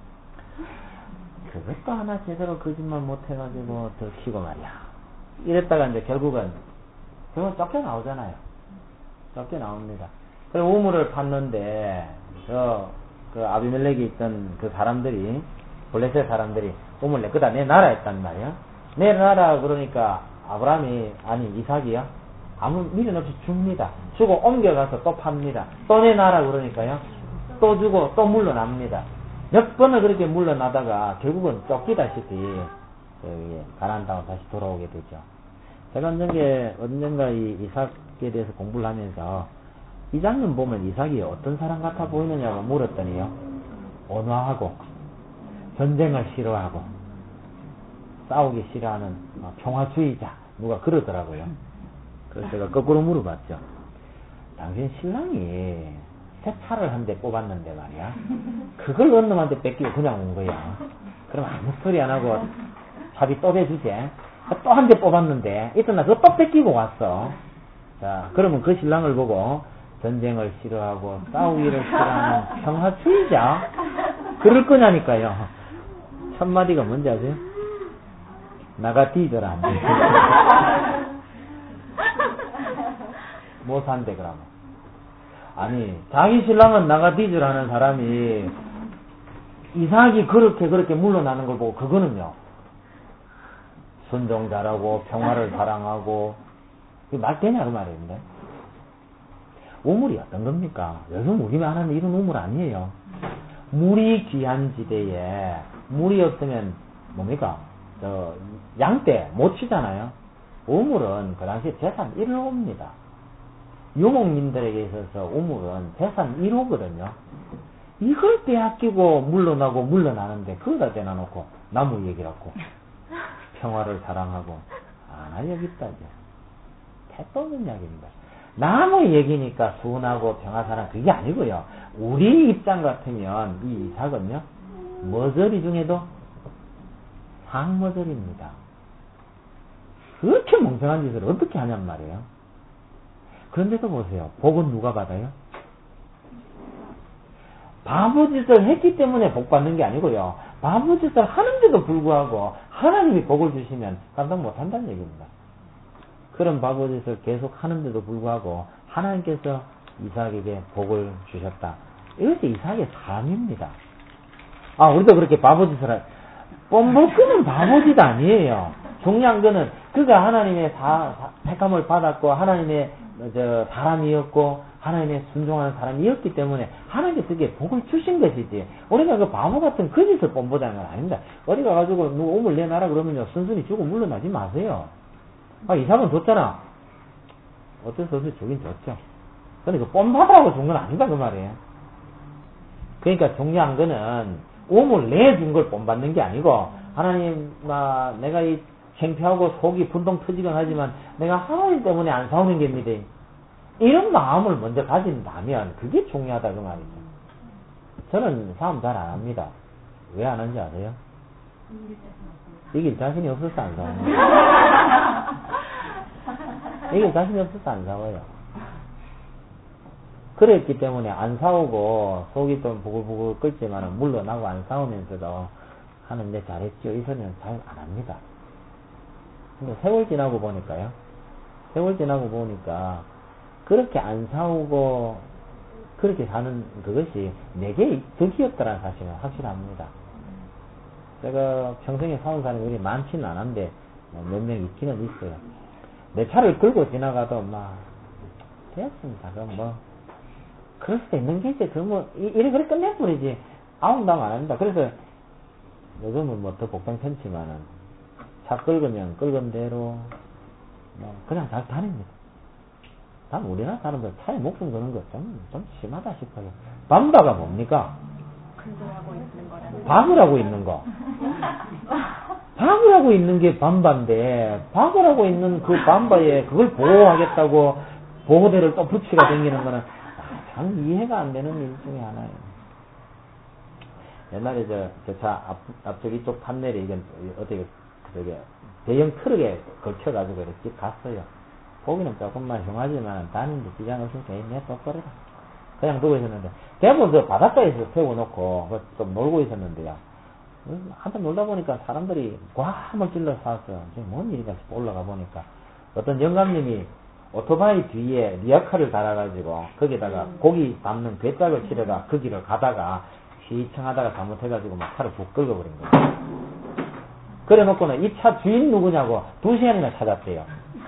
[SPEAKER 1] 그것도 하나 제대로 거짓말 못해가지고 들키고 말이야. 이랬다가 이제 결국은 결국은 쫓겨나오잖아요. 쫓겨나옵니다. 그리고 우물을 팠는데 저 그 아비멜렉이 있던 그 사람들이 블레셋 사람들이 우물 내 거다 내놔라 했단 말이야. 내놔라 그러니까 아브라함이 아니 이삭이요 아무 미련 없이 줍니다. 주고 옮겨가서 또 팝니다. 또 내놔라 그러니까요 또 주고 또 물러납니다. 몇 번을 그렇게 물러나다가 결국은 쫓기다시피 여기 가나안 땅으로 다시 돌아오게 되죠. 제가 언젠가 언젠가 이 이삭에 대해서 공부를 하면서 이 장면 보면 이삭이 어떤 사람 같아 보이느냐고 물었더니요 온화하고 전쟁을 싫어하고 싸우기 싫어하는 평화주의자 누가 그러더라고요. 그래서 제가 거꾸로 물어봤죠. 당신 신랑이 새 차를 한 대 뽑았는데 말이야 그걸 어느 놈한테 뺏기고 그냥 온 거야. 그럼 아무 소리 안 하고 차비 또 대주지. 또 한 대 뽑았는데 이튿날 그거 또 뺏기고 왔어. 자 그러면 그 신랑을 보고 전쟁을 싫어하고 싸우기를 싫어하는 평화주의자 그럴 거냐니까요. 첫 마디가 뭔지 아세요? 나가 뒤져라. 뭐 산대 그러면. 아니 자기 신랑은 나가 뒤져라는 사람이 이삭이 그렇게 그렇게 물러나는 걸 보고 그거는요 순종 잘하고 평화를 사랑하고 말 되냐 그 말인데. 우물이 어떤 겁니까? 요즘 우리만 하는 이런 우물 아니에요. 물이 귀한 지대에 물이 없으면 뭡니까? 저 양떼 못 치잖아요. 우물은 그 당시에 재산 일 호입니다. 유목민들에게 있어서 우물은 재산 일 호거든요. 이걸 빼앗기고 물러나고 물러나는데 그거다 대놔놓고 나무 얘기라고 평화를 사랑하고 안 할 얘기 있다죠. 택도 없는 이야기입니다. 나무 얘기니까 순하고 평화사랑 그게 아니고요. 우리 입장 같으면 이 이삭은요 머저리 중에도 상머저리입니다. 그렇게 멍청한 짓을 어떻게 하냔 말이에요. 그런데도 보세요. 복은 누가 받아요? 바보짓을 했기 때문에 복 받는 게 아니고요. 바보짓을 하는데도 불구하고 하나님이 복을 주시면 감당 못한다는 얘기입니다. 그런 바보짓을 계속 하는데도 불구하고 하나님께서 이삭에게 복을 주셨다. 이것이 이삭의 삶입니다. 아, 우리도 그렇게 바보짓을 할, 뽐먹기는 바보짓 아니에요. 중요한 거는 그가 하나님의 사, 사, 택함을 받았고 하나님의 저 사람이었고 하나님의 순종하는 사람이었기 때문에 하나님께서 그게 복을 주신 것이지 우리가 그 바보 같은 거짓을 뽐보자는 건 아닙니다. 어디 가가지고 누구 오물 내놔라 그러면요 순순히 주고 물러나지 마세요. 아, 이삭은 줬잖아. 어쩔 수 없이 주긴 줬죠. 근데 그 뽐받으라고 준 건 아니다 그 말이에요. 그러니까 중요한 거는 오물 내준 걸 뽐받는 게 아니고 하나님 나 내가 이 창피하고 속이 분동 터지긴 하지만 내가 하나님 때문에 안 싸우는 겁니다. 이런 마음을 먼저 가진다면 그게 중요하다 그 말이죠. 저는 싸움 잘 안 합니다. 왜 안 하는지 아세요? 이길 자신이 없어서 안 싸워요. 이길 자신이 없어서 안 싸워요. 그랬기 때문에 안 싸우고 속이 좀 부글부글 끓지만 물러나고 안 싸우면서도 하는데 잘했죠. 이 소리는 잘 안 합니다. 근데 세월 지나고 보니까요. 세월 지나고 보니까 그렇게 안 싸우고 그렇게 사는 그것이 내게 덕이었다는 사실은 확실합니다. 제가 평생에 싸운 사람이 그리 많지는 않은데 몇 명 있기는 있어요. 내 차를 끌고 지나가도 막 됐습니다. 그럼 뭐 그럴 수도 있는 게 이제 그 뭐 이래 그래 끝내버리지 아웅다웅 안 합니다. 그래서 요즘은 뭐 더 복잡 편치만은 차 끌으면 끌은 대로 뭐 그냥 잘 다닙니다. 단 우리나라 사람들 차에 목숨 거는 거 좀 좀 심하다 싶어요. 밤바가 뭡니까?
[SPEAKER 2] 근거하고 있는 거라는
[SPEAKER 1] 박으라고 있는 거. 박으라고 있는 게 밤바인데 박으라고 있는 그 밤바에 그걸 보호하겠다고 보호대를 또 붙이가 생기는 거는 아, 참 이해가 안 되는 일 중에 하나예요. 옛날에 저 저 차 앞 앞쪽 이쪽 판넬이 이건 어떻게 저기 대형 트럭에 걸쳐가지고 이렇게 갔어요. 보기는 조금만 흉하지만 다니는데 지장 없으니까 내 똑바로다. 그냥 두고 있었는데 대부분 저 바닷가에서 세워놓고 좀 놀고 있었는데요. 한참 놀다 보니까 사람들이 과함을 찔러 쌌어요. 뭔 일인가 싶어 올라가 보니까 어떤 영감님이 오토바이 뒤에 리어카를 달아가지고 거기다가 음. 고기 담는 괴짝을 치려가 그 길을 가다가 휘청하다가 잘못해가지고 막 차를 북 긁어버린 거예요. 그래 놓고는 이 차 주인 누구냐고 두 시간이나 찾았대요.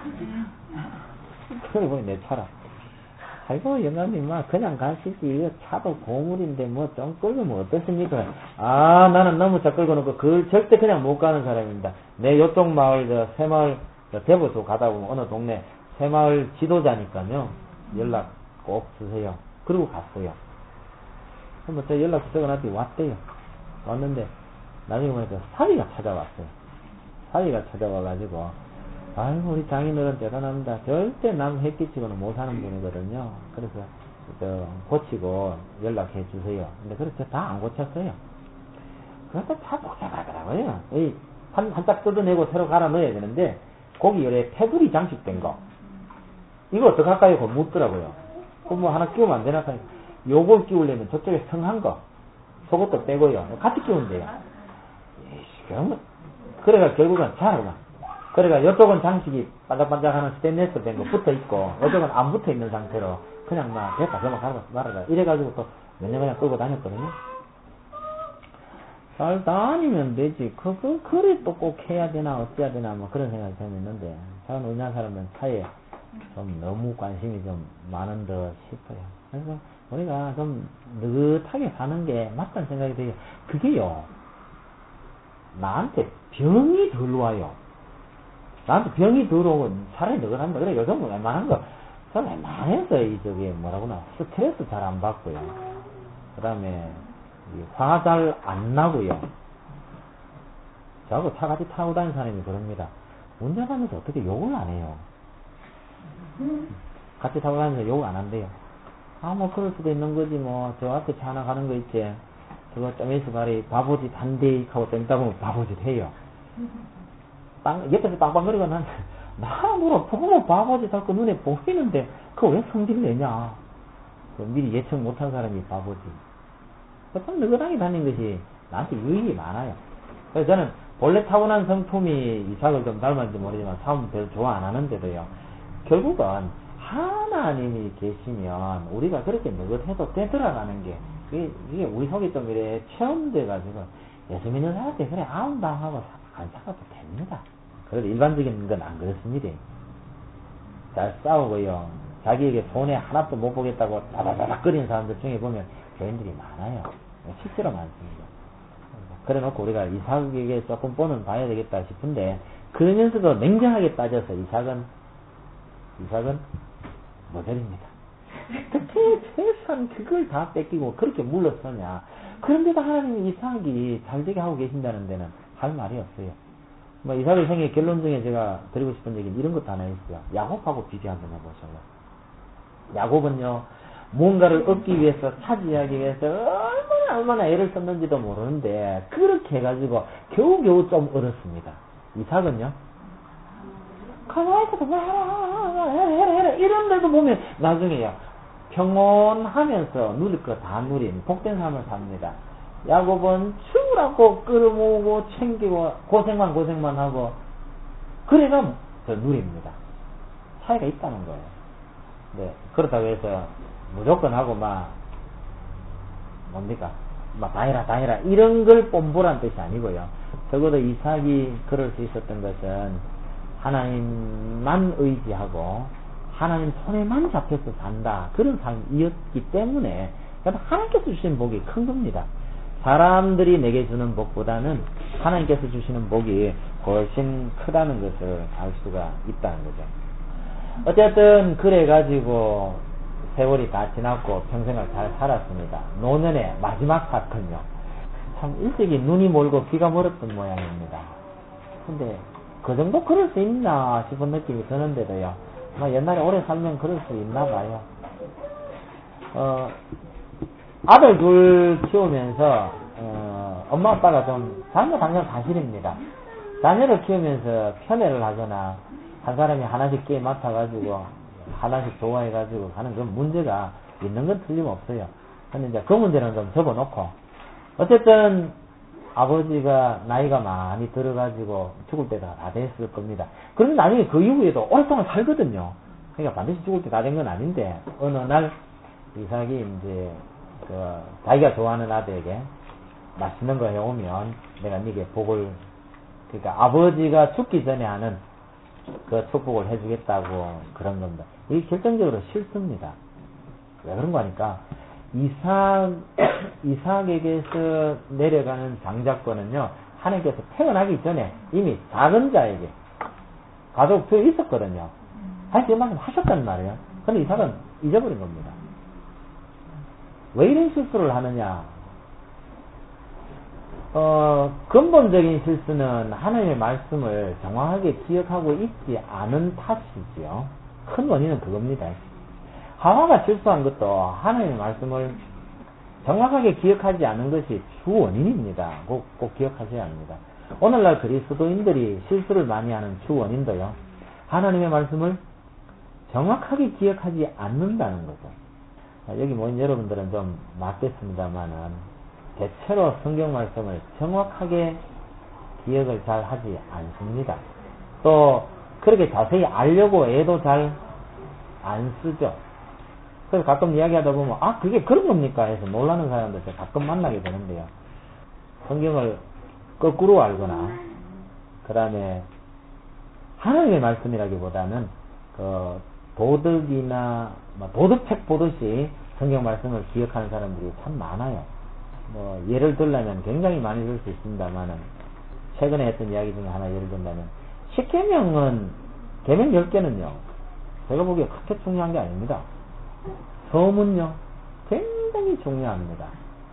[SPEAKER 1] 그래 보니 내 차라. 아이고 영감님 막 그냥 가시지 이거 차도 고물인데 뭐 좀 끌면 어떻습니까? 아 나는 너무 차 끌고 놓고 그 절대 그냥 못 가는 사람입니다. 내 요쪽 마을 저 새마을 저 대보소 가다 보면 어느 동네 새마을 지도자니까요 연락 꼭 주세요. 그리고 갔어요. 한번 저 연락 주소가 왔대요. 왔는데 나중에 보니까 사위가 찾아왔어요. 사위가 찾아와가지고 아이고 우리 장인어른 대단합니다. 절대 남 해끼치고는 못하는 분이거든요. 그래서 저 고치고 연락해 주세요. 근데 그렇게 다 안 고쳤어요. 그것도 다 복잡하더라고요. 이 한 한 짝 뜯어내고 새로 갈아 넣어야 되는데 거기 열에 테두리 장식된 거 이거 어떡할까요? 그거 묻더라고요. 그거 뭐 하나 끼우면 안 되나? 요걸 끼우려면 저쪽에 성한 거 그것도 빼고요. 같이 끼우면 돼요. 그러면 그래가 결국은 잘하나. 그래가 이쪽은 장식이 반짝반짝하는 스테인리스 된 거 붙어 있고 이쪽은 안 붙어 있는 상태로 그냥 막 됐다 그만 가라 말아라 이래가지고 또 몇 년 그냥 끌고 다녔거든요. 잘 다니면 되지. 그거 그래 또 꼭 해야 되나 어찌해야 되나 뭐 그런 생각이 좀 있는데 저는 우리나라 사람은 차에 좀 너무 관심이 좀 많은 듯 싶어요. 그래서 우리가 좀 느긋하게 사는 게 맞다는 생각이 들어요. 그게요 나한테 병이 덜 와요. 나한테 병이 들어오면 차라리 느긋합니다. 그래 요즘은 웬만한 거 저는 웬만해서 이 저기 뭐라고나 스트레스 잘 안 받고요. 그 다음에 화 잘 안 나고요. 저하고 차 같이 타고 다니는 사람이 그럽니다. 운전하면서 어떻게 욕을 안 해요. 같이 타고 다니면서 욕을 안 한대요. 아 뭐 그럴 수도 있는 거지 뭐 저 앞에 차 하나 가는 거 있지. 그거 좀 있어 봐리 바보짓 한대 하고 좀 있다 보면 바보짓 해요. 빵, 옆에서 빵빵거리고 난, 나 뭐라, 보고 바보짓 할 거 눈에 보이는데, 그거 왜 성질 내냐. 미리 예측 못한 사람이 바보지. 참 느긋하게 다니는 것이 나한테 유익이 많아요. 그래서 저는 본래 타고난 성품이 이삭을 좀 닮았는지 모르지만 사람 별로 좋아 안 하는데도요. 결국은 하나님이 계시면 우리가 그렇게 느긋해도 되돌아가는 게, 이게, 이게 우리 속에 좀 이래 체험돼가지고, 예수 믿는 사람한테 그래 아웅다웅하고 안 살아도 됩니다. 그래도 일반적인 건 안 그렇습니다. 잘 싸우고요. 자기에게 손해 하나도 못 보겠다고 다다다닥 거리는 사람들 중에 보면 교인들이 많아요. 실제로 많습니다. 그래 놓고 우리가 이삭에게 조금 본을 봐야 되겠다 싶은데, 그러면서도 냉정하게 따져서 이삭은, 이삭은 모델입니다. 어떻게 최소한 그걸 다 뺏기고 그렇게 물러서냐. 그런데도 하나님이 이삭이 잘되게 하고 계신다는 데는 할 말이 없어요. 뭐 이삭의 생애 결론 중에 제가 드리고 싶은 얘기는 이런 것도 하나 있어요. 야곱하고 비교 한번 해보셔요. 야곱은요, 뭔가를 얻기 위해서, 차지하기 위해서 얼마나 얼마나 애를 썼는지도 모르는데 그렇게 해가지고 겨우겨우 좀 얻었습니다. 이삭은요, 가만히 있어도 뭐 해라 해라 해라 해라 이런데도 보면 나중에요 평온하면서 누릴 거 다 누린 복된 삶을 삽니다. 야곱은 죽으라고 끌어모으고 챙기고 고생만 고생만 하고 그래가 저 누립니다. 차이가 있다는 거예요. 네, 그렇다고 해서 무조건 하고 막 뭡니까 막 다해라 다해라 이런 걸 뽐보란 뜻이 아니고요. 적어도 이삭이 그럴 수 있었던 것은 하나님만 의지하고 하나님 손에만 잡혀서 산다, 그런 삶이었기 때문에 하나님께서 주시는 복이 큰 겁니다. 사람들이 내게 주는 복보다는 하나님께서 주시는 복이 훨씬 크다는 것을 알 수가 있다는 거죠. 어쨌든 그래가지고 세월이 다 지났고 평생을 잘 살았습니다. 노년의 마지막 사건요, 참 일찍이 눈이 멀고 귀가 멀었던 모양입니다. 근데 그 정도 그럴 수 있나 싶은 느낌이 드는데도요, 뭐 옛날에 오래 살면 그럴 수 있나 봐요. 어, 아들 둘 키우면서 어, 엄마 아빠가 좀 자녀 당연 사실입니다. 자녀를 키우면서 편애를 하거나 한 사람이 하나씩 게임 맡아가지고 하나씩 좋아해가지고 하는 그런 문제가 있는 건 틀림없어요. 근데 이제 그 문제는 좀 접어놓고, 어쨌든 아버지가 나이가 많이 들어가지고 죽을 때가 다 됐을 겁니다. 그런데 나중에 그 이후에도 오랫동안 살거든요. 그러니까 반드시 죽을 때 다 된 건 아닌데, 어느 날 이삭이 이제 그 자기가 좋아하는 아들에게 맛있는 거 해오면 내가 네게 복을, 그러니까 아버지가 죽기 전에 하는 그 축복을 해주겠다고 그런 겁니다. 이게 결정적으로 실수입니다. 왜 그런 거 하니까, 이삭, 이삭에게서 내려가는 장자권은요, 하나님께서 태어나기 전에 이미 작은 자에게 가족 둘이 있었거든요. 사실 그 말씀 하셨단 말이에요. 근데 이삭은 잊어버린 겁니다. 왜 이런 실수를 하느냐? 어, 근본적인 실수는 하나님의 말씀을 정확하게 기억하고 있지 않은 탓이지요. 큰 원인은 그겁니다. 하와가 실수한 것도 하나님의 말씀을 정확하게 기억하지 않은 것이 주 원인입니다. 꼭, 꼭 기억하셔야 합니다. 오늘날 그리스도인들이 실수를 많이 하는 주 원인도요, 하나님의 말씀을 정확하게 기억하지 않는다는 거죠. 여기 모인 여러분들은 좀 맞겠습니다만은 대체로 성경 말씀을 정확하게 기억을 잘 하지 않습니다. 또 그렇게 자세히 알려고 애도 잘 안 쓰죠. 그래서 가끔 이야기하다 보면 아 그게 그런 겁니까 해서 놀라는 사람들 제가 가끔 만나게 되는데요. 성경을 거꾸로 알거나 그 다음에 하나님의 말씀이라기보다는 그 도덕이나 도덕책 보듯이 성경 말씀을 기억하는 사람들이 참 많아요. 뭐 예를 들려면 굉장히 많이 들 수 있습니다만은 최근에 했던 이야기 중에 하나 예를 든다면 십계명은 계명 열 개는요 제가 보기에 그렇게 중요한 게 아닙니다. 서문요 굉장히 중요합니다.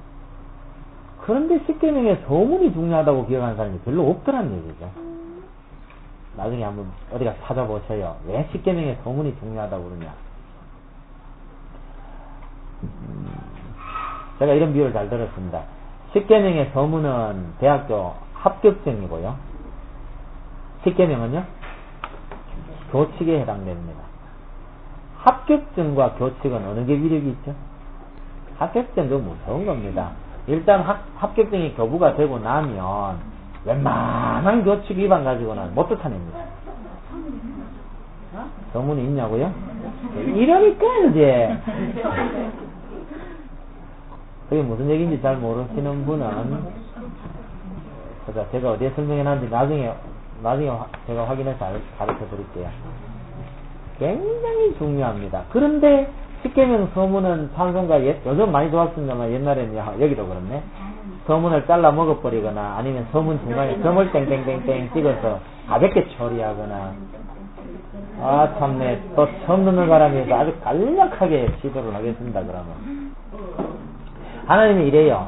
[SPEAKER 1] 그런데 십계명의 서문이 중요하다고 기억하는 사람이 별로 없더란 얘기죠. 나중에 한번 어디 가서 찾아보셔요. 왜 십계명의 서문이 중요하다고 그러냐. 음, 제가 이런 비유를 잘 들었습니다. 십계명의 서문은 대학교 합격증이고요. 십계명은요 교칙에 해당됩니다. 합격증과 교칙은 어느 게 위력이 있죠? 합격증은 좀 무서운 겁니다. 일단 합, 합격증이 교부가 되고 나면 웬만한 교칙 위반 가지고는 못 쫓아냅니다. 서문이 있냐고요? 이러니까 이제 그게 무슨 얘기인지 잘 모르시는 분은, 그러니까 제가 어디에 설명해놨는지 나중에 나중에 화, 제가 확인해서 가르쳐 드릴게요. 굉장히 중요합니다. 그런데 십계명 서문은 찬송가 예, 요즘 많이 좋았습니다만 옛날에는 여기도 그렇네. 서문을 잘라 먹어버리거나 아니면 서문 중간에 점을 땡땡땡땡 찍어서 가볍게 처리하거나 아 참네 또 처음 듣는 사람이어서 아주 간략하게 시도를 하겠습니다. 그러면 하나님이 이래요.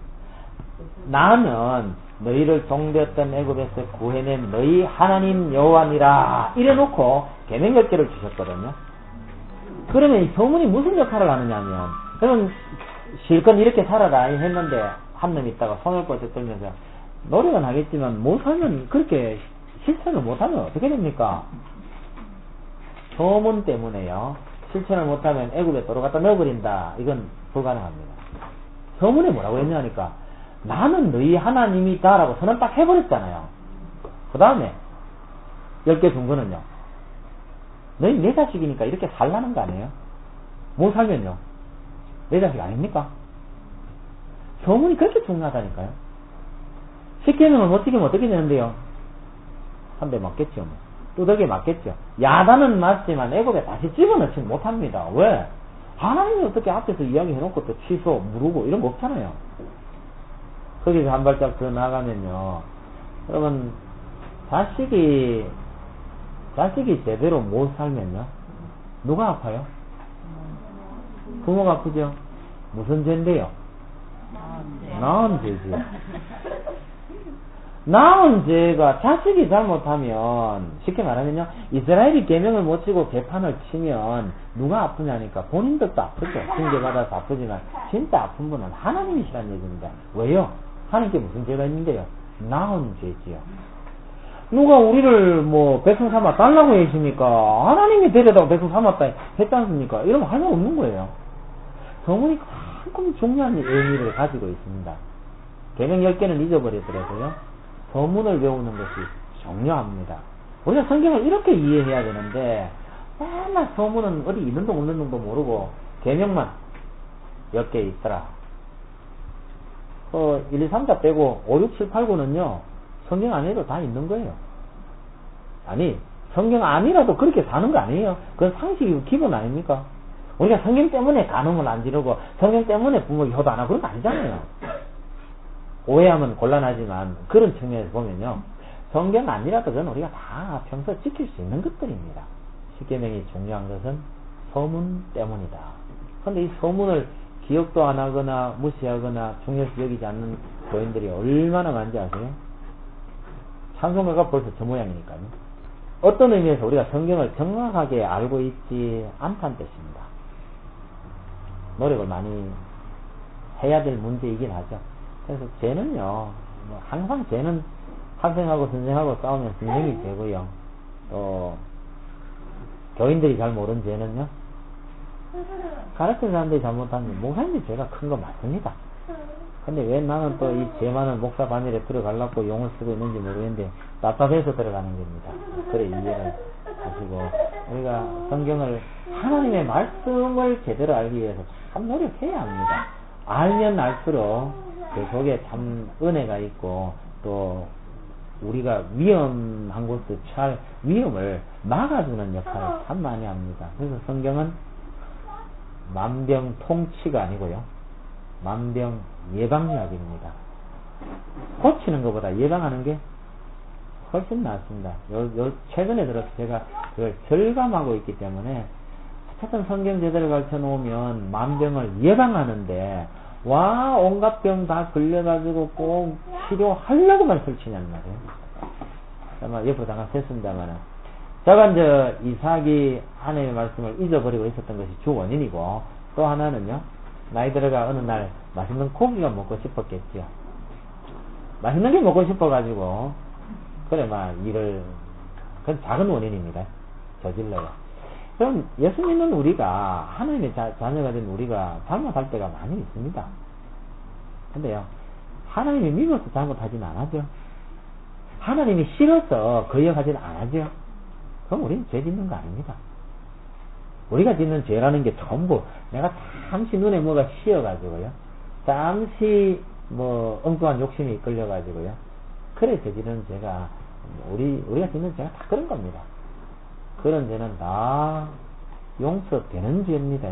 [SPEAKER 1] 나는 너희를 종되었던 애굽에서 구해낸 너희 하나님 여호와니라 이래놓고 계명 열 개를 주셨거든요. 그러면 이 서문이 무슨 역할을 하느냐면 그럼 실컷 이렇게 살아라 했는데 한 놈 있다가 손을 뻗어 떨면서 노력은 하겠지만 못하면 그렇게 실천을 못하면 어떻게 됩니까? 서문 때문에요. 실천을 못하면 애굽에 도로 갖다 넣어버린다. 이건 불가능합니다. 서문에 뭐라고 했냐니까 나는 너희 하나님이다 라고 선언 딱 해버렸잖아요. 그 다음에 열 개 준 거는요. 너희 내 자식이니까 이렇게 살라는 거 아니에요? 못 살면요. 내 자식 아닙니까? 서문이 그렇게 중요하다니까요. 십계명을 못 지키면 어떻게 되는데요? 한 대 맞겠죠. 뭐. 두들겨 맞겠죠. 야단은 맞지만 애굽에 다시 집어넣지 못합니다. 왜? 하나님이 어떻게 앞에서 이야기해놓고 또 취소, 무르고 이런 거 없잖아요. 거기서 한 발짝 더 나가면요. 여러분 자식이 자식이 제대로 못 살면요. 누가 아파요? 부모가 아프죠? 무슨 죄인데요? 나은 죄지요. 나은 죄가 자식이 잘못하면 쉽게 말하면요. 이스라엘이 계명을 못 지고 개판을 치면 누가 아프냐니까 본인들도 아프죠. 징계받아서 아프지만 진짜 아픈 분은 하나님이시라는 얘기입니다. 왜요? 하나님께 무슨 죄가 있는데요? 나은 죄지요. 누가 우리를 뭐 백성 삼아 달라고 했습니까? 하나님이 데려다가 백성 삼았다 했지 않습니까? 이러면 할 말 없는 거예요. 서문이 가끔 중요한 의미를 가지고 있습니다. 계명 열 개는 잊어버리더라도요. 서문을 외우는 것이 중요합니다. 우리가 성경을 이렇게 이해해야 되는데 맨날 서문은 어디 있는 동 없는 동도 모르고 계명만 열 개 있더라. 어, 일, 이, 삼, 사 빼고 오, 육, 칠, 팔, 구는요. 성경 안에도 다 있는 거예요. 아니 성경 아니라도 그렇게 사는 거 아니에요. 그건 상식이고 기본 아닙니까? 우리가 성경 때문에 간음을 안 지르고 성경 때문에 부모 효도 안 하고 그런 거 아니잖아요. 오해하면 곤란하지만 그런 측면에서 보면요. 성경 아니라도 그건 우리가 다 평소 지킬 수 있는 것들입니다. 십계명이 중요한 것은 서문 때문이다. 그런데 이 서문을 기억도 안 하거나 무시하거나 중요시 여기지 않는 교인들이 얼마나 많은지 아세요? 찬송가가 벌써 저 모양이니까요. 어떤 의미에서 우리가 성경을 정확하게 알고 있지 않다는 뜻입니다. 노력을 많이 해야 될 문제이긴 하죠. 그래서 죄는요, 뭐 항상 죄는 학생하고 선생하고 싸우면 분명히 죄고요. 또 교인들이 잘 모르는 죄는요, 가르치는 사람들이 잘못하면 목사님이 죄가 큰 거 맞습니다. 근데 왜 나는 또 이 죄 많은 목사 반열에 들어가려고 용을 쓰고 있는지 모르겠는데 답답해서 들어가는 겁니다. 그래 이해를 하시고 우리가 성경을 하나님의 말씀을 제대로 알기 위해서 참 노력해야 합니다. 알면 알수록 그 속에 참 은혜가 있고 또 우리가 위험한 곳에 처할 위험을 막아주는 역할을 참 많이 합니다. 그래서 성경은 만병통치가 아니고요. 만병 예방약입니다. 고치는 것보다 예방하는 게 훨씬 낫습니다. 요, 요, 최근에 들어서 제가 그걸 절감하고 있기 때문에 어쨌든 성경 제대로 가르쳐 놓으면 만병을 예방하는데 와 온갖 병 다 걸려가지고 꼭 치료하려고만 설치냐는 말이에요. 아마 옆으로 잠깐 샜습니다만은 제가 이제 이삭이 하나님의 말씀을 잊어버리고 있었던 것이 주 원인이고 또 하나는요. 나이 들어가 어느 날 맛있는 고기가 먹고 싶었겠죠. 맛있는 게 먹고 싶어가지고 그래 막 일을 그건 작은 원인입니다. 저질러요. 그럼 예수 믿는 우리가 하나님의 자, 자녀가 된 우리가 잘못할 때가 많이 있습니다. 근데요 하나님이 믿어서 잘못하지는 않아죠. 하나님이 싫어서 거역하지는 않아죠. 그럼 우리는 죄 짓는 거 아닙니다. 우리가 짓는 죄라는 게 전부 내가 잠시 눈에 뭐가 씌어가지고요. 잠시 뭐 엉뚱한 욕심이 이끌려가지고요. 그래 저지르는 죄가 우리, 우리가 짓는 죄가 다 그런 겁니다. 그런 죄는 다 용서되는 죄입니다.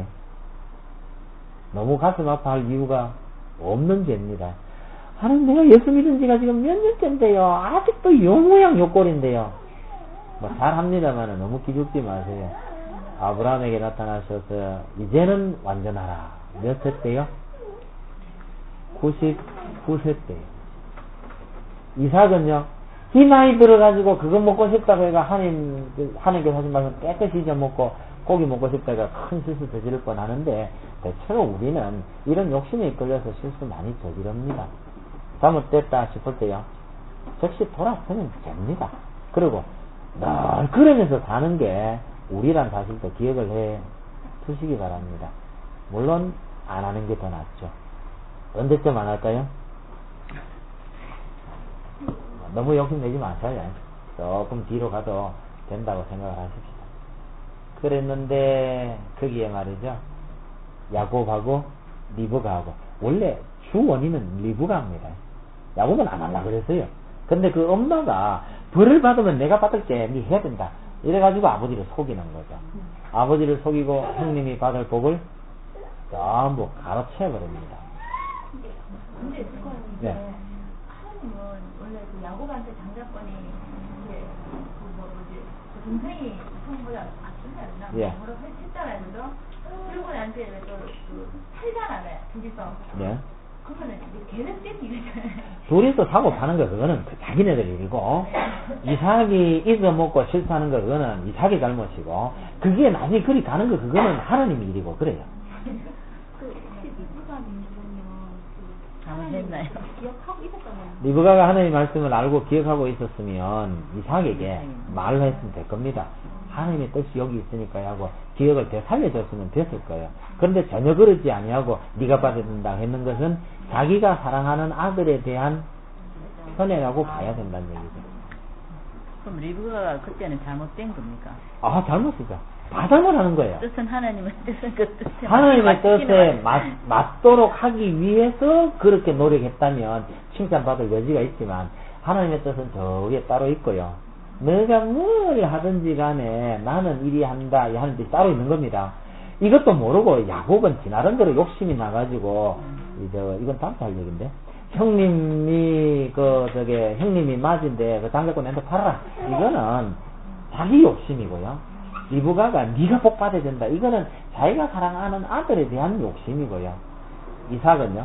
[SPEAKER 1] 너무 가슴 아파할 이유가 없는 죄입니다. 하나님, 내가 예수 믿은 지가 지금 몇 년째인데요. 아직도 요 모양 요 꼴인데요. 뭐 잘합니다만 너무 기죽지 마세요. 아브라함에게 나타나셔서 이제는 완전하라. 몇 세 때요? 구십구 세 때요. 이삭은요, 이 나이 들어가지고 그거 먹고 싶다고 해가 하나님, 하나님께서 하신 말씀 깨끗이 잊어먹고 고기 먹고 싶다가 큰 실수 저지를 뻔하는데, 대체로 우리는 이런 욕심에 이끌려서 실수 많이 저지릅니다. 잘못됐다 싶을 때요, 즉시 돌아서면 됩니다. 그리고 늘 그러면서 사는 게 우리란 사실도 기억을 해 두시기 바랍니다. 물론 안 하는 게 더 낫죠. 언제쯤 안 할까요? 너무 욕심내지 마셔요. 조금 뒤로 가도 된다고 생각을 하십시다. 그랬는데 거기에 말이죠, 야곱하고 리브가하고, 원래 주 원인은 리브가입니다. 야곱은 안 하려고 그랬어요. 근데 그 엄마가 벌을 받으면 내가 받을게, 니 해야 된다, 이래가지고 아버지를 속이는 거죠. 아버지를 속이고 형님이 받을 복을 전부 가로채버립니다.
[SPEAKER 2] 근데 그건 이제
[SPEAKER 1] 네.
[SPEAKER 2] 하나님은 원래 그 야곱한테 장자권이 이제 그뭐 뭐지 그 동생이 형보다 아픈다였나
[SPEAKER 1] 예.
[SPEAKER 2] 뭐라고 했잖아요, 그죠? 그리고 나한테 또그 살잖아요, 둘이서.
[SPEAKER 1] 네.
[SPEAKER 2] 그러면은 이제 걔는 ጤ는 이거잖아요.
[SPEAKER 1] 둘이서 사고 파는 거 그거는 그 자기네들 일이고, 이삭이 잊어먹고 실수하는 거 그거는 이삭이 잘못이고, 그게 나중에 그리 가는 거 그거는 하나님의 일이고 그래요.
[SPEAKER 2] 그 혹시 리브가 민주는요 그
[SPEAKER 3] 잘못했나요?
[SPEAKER 2] 기억하고 있었잖아요.
[SPEAKER 1] 리브가가 하나님의 말씀을 알고 기억하고 있었으면 이삭에게 말을 했으면 될 겁니다. 하나님의 뜻이 여기 있으니까 하고 기억을 되살려줬으면 됐을 거예요. 그런데 전혀 그러지 아니하고 네가 받아야 된다 했는 것은 자기가 사랑하는 아들에 대한 편애라고 봐야 된다는 얘기죠.
[SPEAKER 3] 그럼 리브가가 그때는 잘못된 겁니까?
[SPEAKER 1] 아, 잘못이죠. 다 잘못하는 거예요.
[SPEAKER 3] 뜻은 하나님의 뜻은 그 뜻에
[SPEAKER 1] 하나님의 뜻에
[SPEAKER 3] 맞기는
[SPEAKER 1] 맞, 맞도록 하기 위해서 그렇게 노력했다면 칭찬받을 여지가 있지만, 하나님의 뜻은 저기에 따로 있고요. 내가 뭘 하든지 간에 나는 이리 한다 이 하는 뜻이 따로 있는 겁니다. 이것도 모르고 야곱은 지나른 대로 욕심이 나가지고, 이제 이건 다음 주 할 얘기인데, 형님이 그 저게 형님이 맞은데 그 장자권 내한테 팔아라, 이거는 자기 욕심이고요. 리브가가 네가 복 받아야 된다, 이거는 자기가 사랑하는 아들에 대한 욕심이고요. 이삭은요,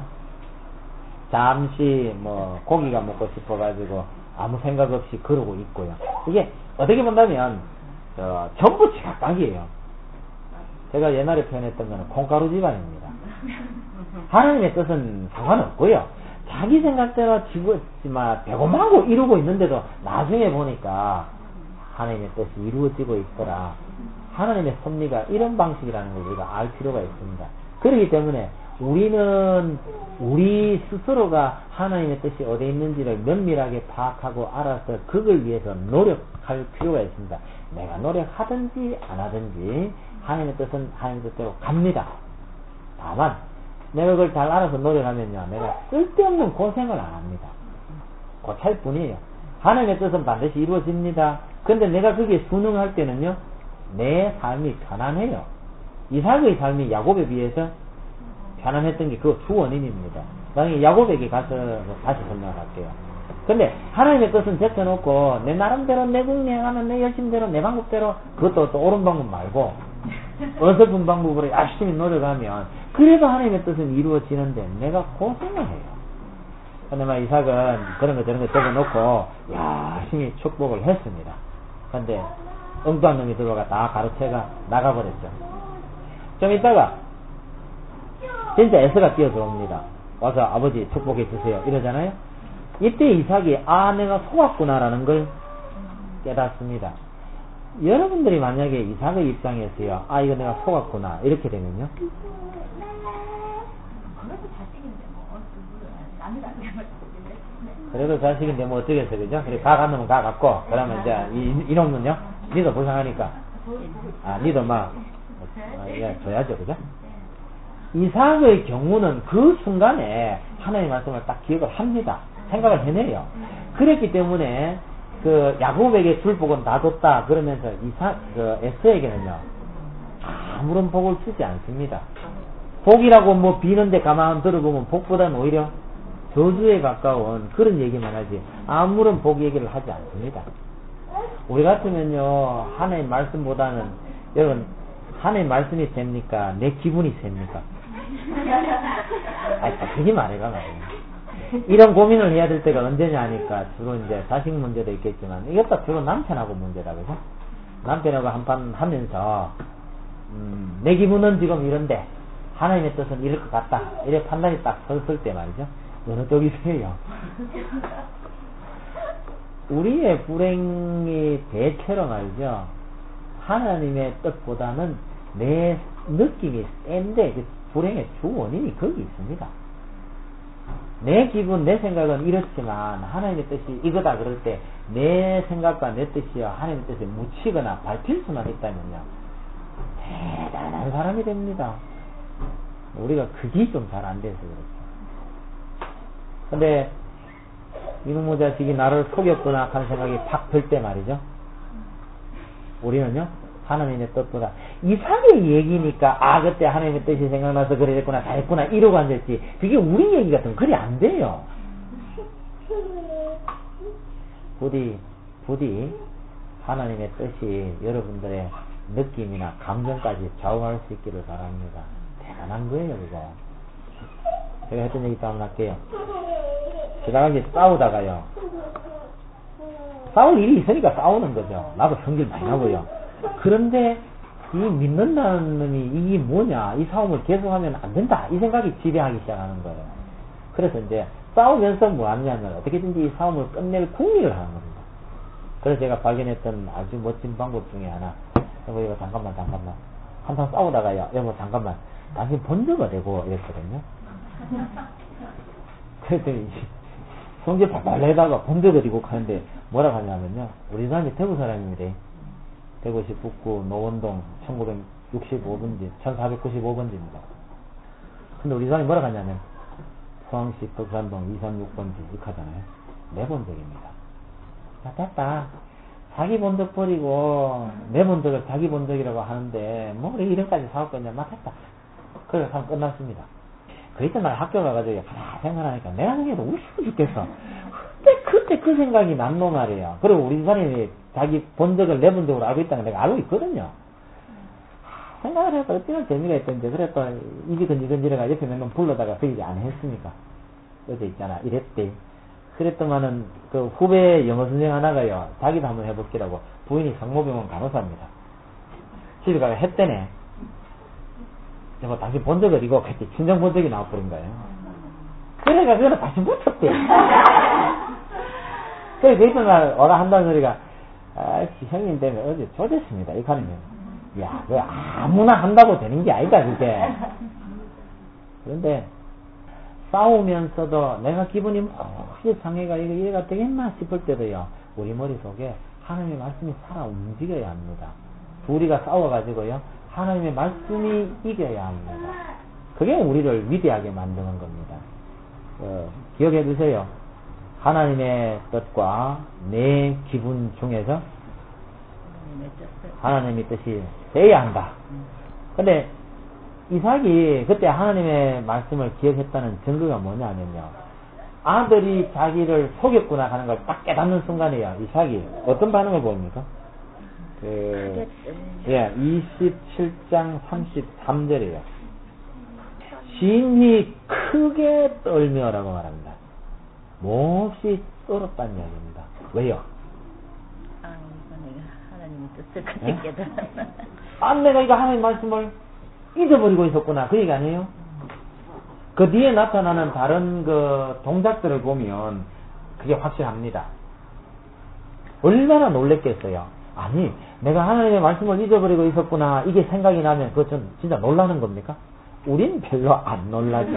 [SPEAKER 1] 잠시 뭐 고기가 먹고 싶어가지고 아무 생각 없이 그러고 있고요. 이게 어떻게 본다면 어, 전부 지각각이에요. 제가 옛날에 표현했던 거는 콩가루 집안입니다. 하나님의 뜻은 상관없고요. 자기 생각대로 지고 있지만 배고마고 이루고 있는데도 나중에 보니까 하나님의 뜻이 이루어지고 있더라. 하나님의 섭리가 이런 방식이라는 걸 우리가 알 필요가 있습니다. 그렇기 때문에 우리는 우리 스스로가 하나님의 뜻이 어디 있는지를 면밀하게 파악하고 알아서 그걸 위해서 노력할 필요가 있습니다. 내가 노력하든지 안 하든지 하나님의 뜻은 하나님의 뜻대로 갑니다. 다만 내가 그걸 잘 알아서 노력하면요, 내가 쓸데없는 고생을 안 합니다. 그 차일 뿐이에요. 하나님의 뜻은 반드시 이루어집니다. 근데 내가 거기에 순응할 때는요, 내 삶이 편안해요. 이삭의 삶이 야곱에 비해서 편안했던 게 그 주 원인입니다. 만약에 야곱에게 가서 다시 설명할게요. 근데 하나님의 뜻은 제쳐놓고 내 나름대로 내 궁리하면 내 열심대로 내 방법대로, 그것도 또 옳은 방법 말고 어설픈 방법으로 열심히 노력하면 그래도 하나님의 뜻은 이루어지는데 내가 고생을 해요. 근데 막 이삭은 그런 거 저런 거 적어놓고 열심히 축복을 했습니다. 근데 엉뚱한 놈이 들어가 다 가로채가 나가버렸죠. 좀 이따가 진짜 에서가 뛰어 들어옵니다. 와서 아버지 축복해 주세요 이러잖아요. 이때 이삭이 아 내가 속았구나라는 걸 깨닫습니다. 여러분들이 만약에 이삭의 입장에서요, 아 이거 내가 속았구나 이렇게 되면요,
[SPEAKER 2] 그래도 자식인데 뭐 남이가
[SPEAKER 1] 그래도 자식인데 뭐 어쩌겠어, 그죠? 그래 가 갔으면 가 갔고, 그러면 이제 이, 이놈은요, 니도 불쌍하니까 아 니도 막 아, 예, 줘야죠, 그죠? 이삭의 경우는 그 순간에 하나님의 말씀을 딱 기억을 합니다. 생각을 해내요. 그랬기 때문에 그 야곱에게 줄 복은 다 줬다 그러면서 이사 그 에서에게는요 아무런 복을 주지 않습니다. 복이라고 뭐 비는데 가만 들어보면 복보다는 오히려 저주에 가까운 그런 얘기만 하지 아무런 복 얘기를 하지 않습니다. 우리 같으면요 하나님 말씀보다는 여러분 하나님 말씀이 셉니까? 내 기분이 셉니까? 아니 그게 말해가 말이에요. 이런 고민을 해야 될 때가 언제냐 하니까 주로 이제 자식 문제도 있겠지만 이것도 주로 남편하고 문제다 그죠? 남편하고 한판 하면서 음, 내 기분은 지금 이런데 하나님의 뜻은 이럴 것 같다 이래 판단이 딱 섰을 때 말이죠. 어느 쪽이세요? 우리의 불행의 대체로 말이죠. 하나님의 뜻보다는 내 느낌이 센데 그 불행의 주 원인이 거기 있습니다. 내 기분, 내 생각은 이렇지만 하나님의 뜻이 이거다 그럴 때 내 생각과 내 뜻이요 하나님의 뜻에 묻히거나 밟힐 수만 있다면요 대단한 사람이 됩니다. 우리가 그게 좀 잘 안 돼서 그렇죠. 근데 이놈의 자식이 나를 속였구나 하는 생각이 팍 들 때 말이죠. 우리는요 하나님의 뜻보다 이삭의 얘기니까 아 그때 하나님의 뜻이 생각나서 그랬구나 다 했구나 이러고 앉았지 그게 우리 얘기 같으면 그리 안 돼요. 부디 부디 하나님의 뜻이 여러분들의 느낌이나 감정까지 좌우할 수 있기를 바랍니다. 대단한 거예요 그거. 제가 했던 얘기 또 한번 할게요. 제가 이제 싸우다가요 싸울 일이 있으니까 싸우는 거죠. 나도 성질 많이 나고요. 그런데 이 믿는다는 놈이 이게 뭐냐 이 싸움을 계속하면 안 된다 이 생각이 지배하기 시작하는 거예요. 그래서 이제 싸우면서 뭐 하냐면 어떻게든지 이 싸움을 끝낼 궁리를 하는 겁니다. 그래서 제가 발견했던 아주 멋진 방법 중에 하나 여보 이거 잠깐만 잠깐만 한참 싸우다가요 여보 잠깐만 당신 번져가 되고 이랬거든요. 그랬더니 성질 발발 내다가 번져가지고 가는데 뭐라고 하냐면요 우리 사람이 대구 사람입니다. 대구시 북구 노원동 천구백육십오 번지 천사백구십오 번지입니다. 근데 우리 사람이 뭐라고 하냐면 포항시 북산동 이삼육 번지 이렇게 하잖아요. 내 본적입니다. 야 됐다. 자기 본적 버리고 내 본적을 자기 본적이라고 하는데 뭐 우리 이름까지 사올 거냐 막 했다. 그래서 하면 끝났습니다. 그 이튿날 학교 가가지고 하나 생각하니까 내가 생각해도 우스워 죽겠어. 그때 그때 그 생각이 난노 말이에요. 그리고 우리 사람이 자기 본적을 내 본적으로 알고 있다는 걸 내가 알고 있거든요. 생각을 해도 어찌나 재미가 있던지 그래도 입이 건지건지래가 옆에 몇 명 불러다가 그 얘기 안 했습니까? 어제 있잖아 이랬대. 그랬더만은 그 후배 영어 선생 하나가요 자기도 한번 해볼게라고 부인이 성모병원 간호사입니다. 집에 가서 했대네. 뭐 당신 본적을 이거 그때 친정 본적이 나와버린 거예요. 그래가 그거는 다시 붙였대. 그래서 그 이튿날 오라 한다는 소리가 아 형님 때문에 어제 조졌습니다. 이렇게 하면 야 그 아무나 한다고 되는 게 아니다 그게. 그런데 싸우면서도 내가 기분이 혹시 상해가 이거 이해가 되겠나 싶을 때도요 우리 머릿속에 하나님의 말씀이 살아 움직여야 합니다. 둘이가 싸워가지고요 하나님의 말씀이 이겨야 합니다. 그게 우리를 위대하게 만드는 겁니다. 어, 기억해 두세요. 하나님의 뜻과 내 기분 중에서 하나님의 뜻이 돼야 한다. 근데 이삭이 그때 하나님의 말씀을 기억했다는 증거가 뭐냐면요 아들이 자기를 속였구나 하는 걸 딱 깨닫는 순간이에요. 이삭이 어떤 반응을 보입니까? 그, 예, 이십칠 장 삼십삼 절이에요. 심히 크게 떨며라고 말합니다. 몹시 떨었다는 이야기입니다. 왜요?
[SPEAKER 3] 아, 이거 내가 하나님의 뜻을 그때 깨달았나.
[SPEAKER 1] 아, 내가 이거 하나님의 말씀을 잊어버리고 있었구나. 그 얘기 아니에요? 그 뒤에 나타나는 다른 그 동작들을 보면 그게 확실합니다. 얼마나 놀랬겠어요. 아니, 내가 하나님의 말씀을 잊어버리고 있었구나. 이게 생각이 나면 그거 좀 진짜 놀라는 겁니까? 우린 별로 안 놀라죠.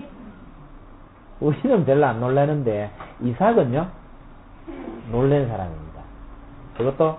[SPEAKER 1] 우리는 별로 안 놀라는데 이삭은요 놀란 사람입니다. 그것도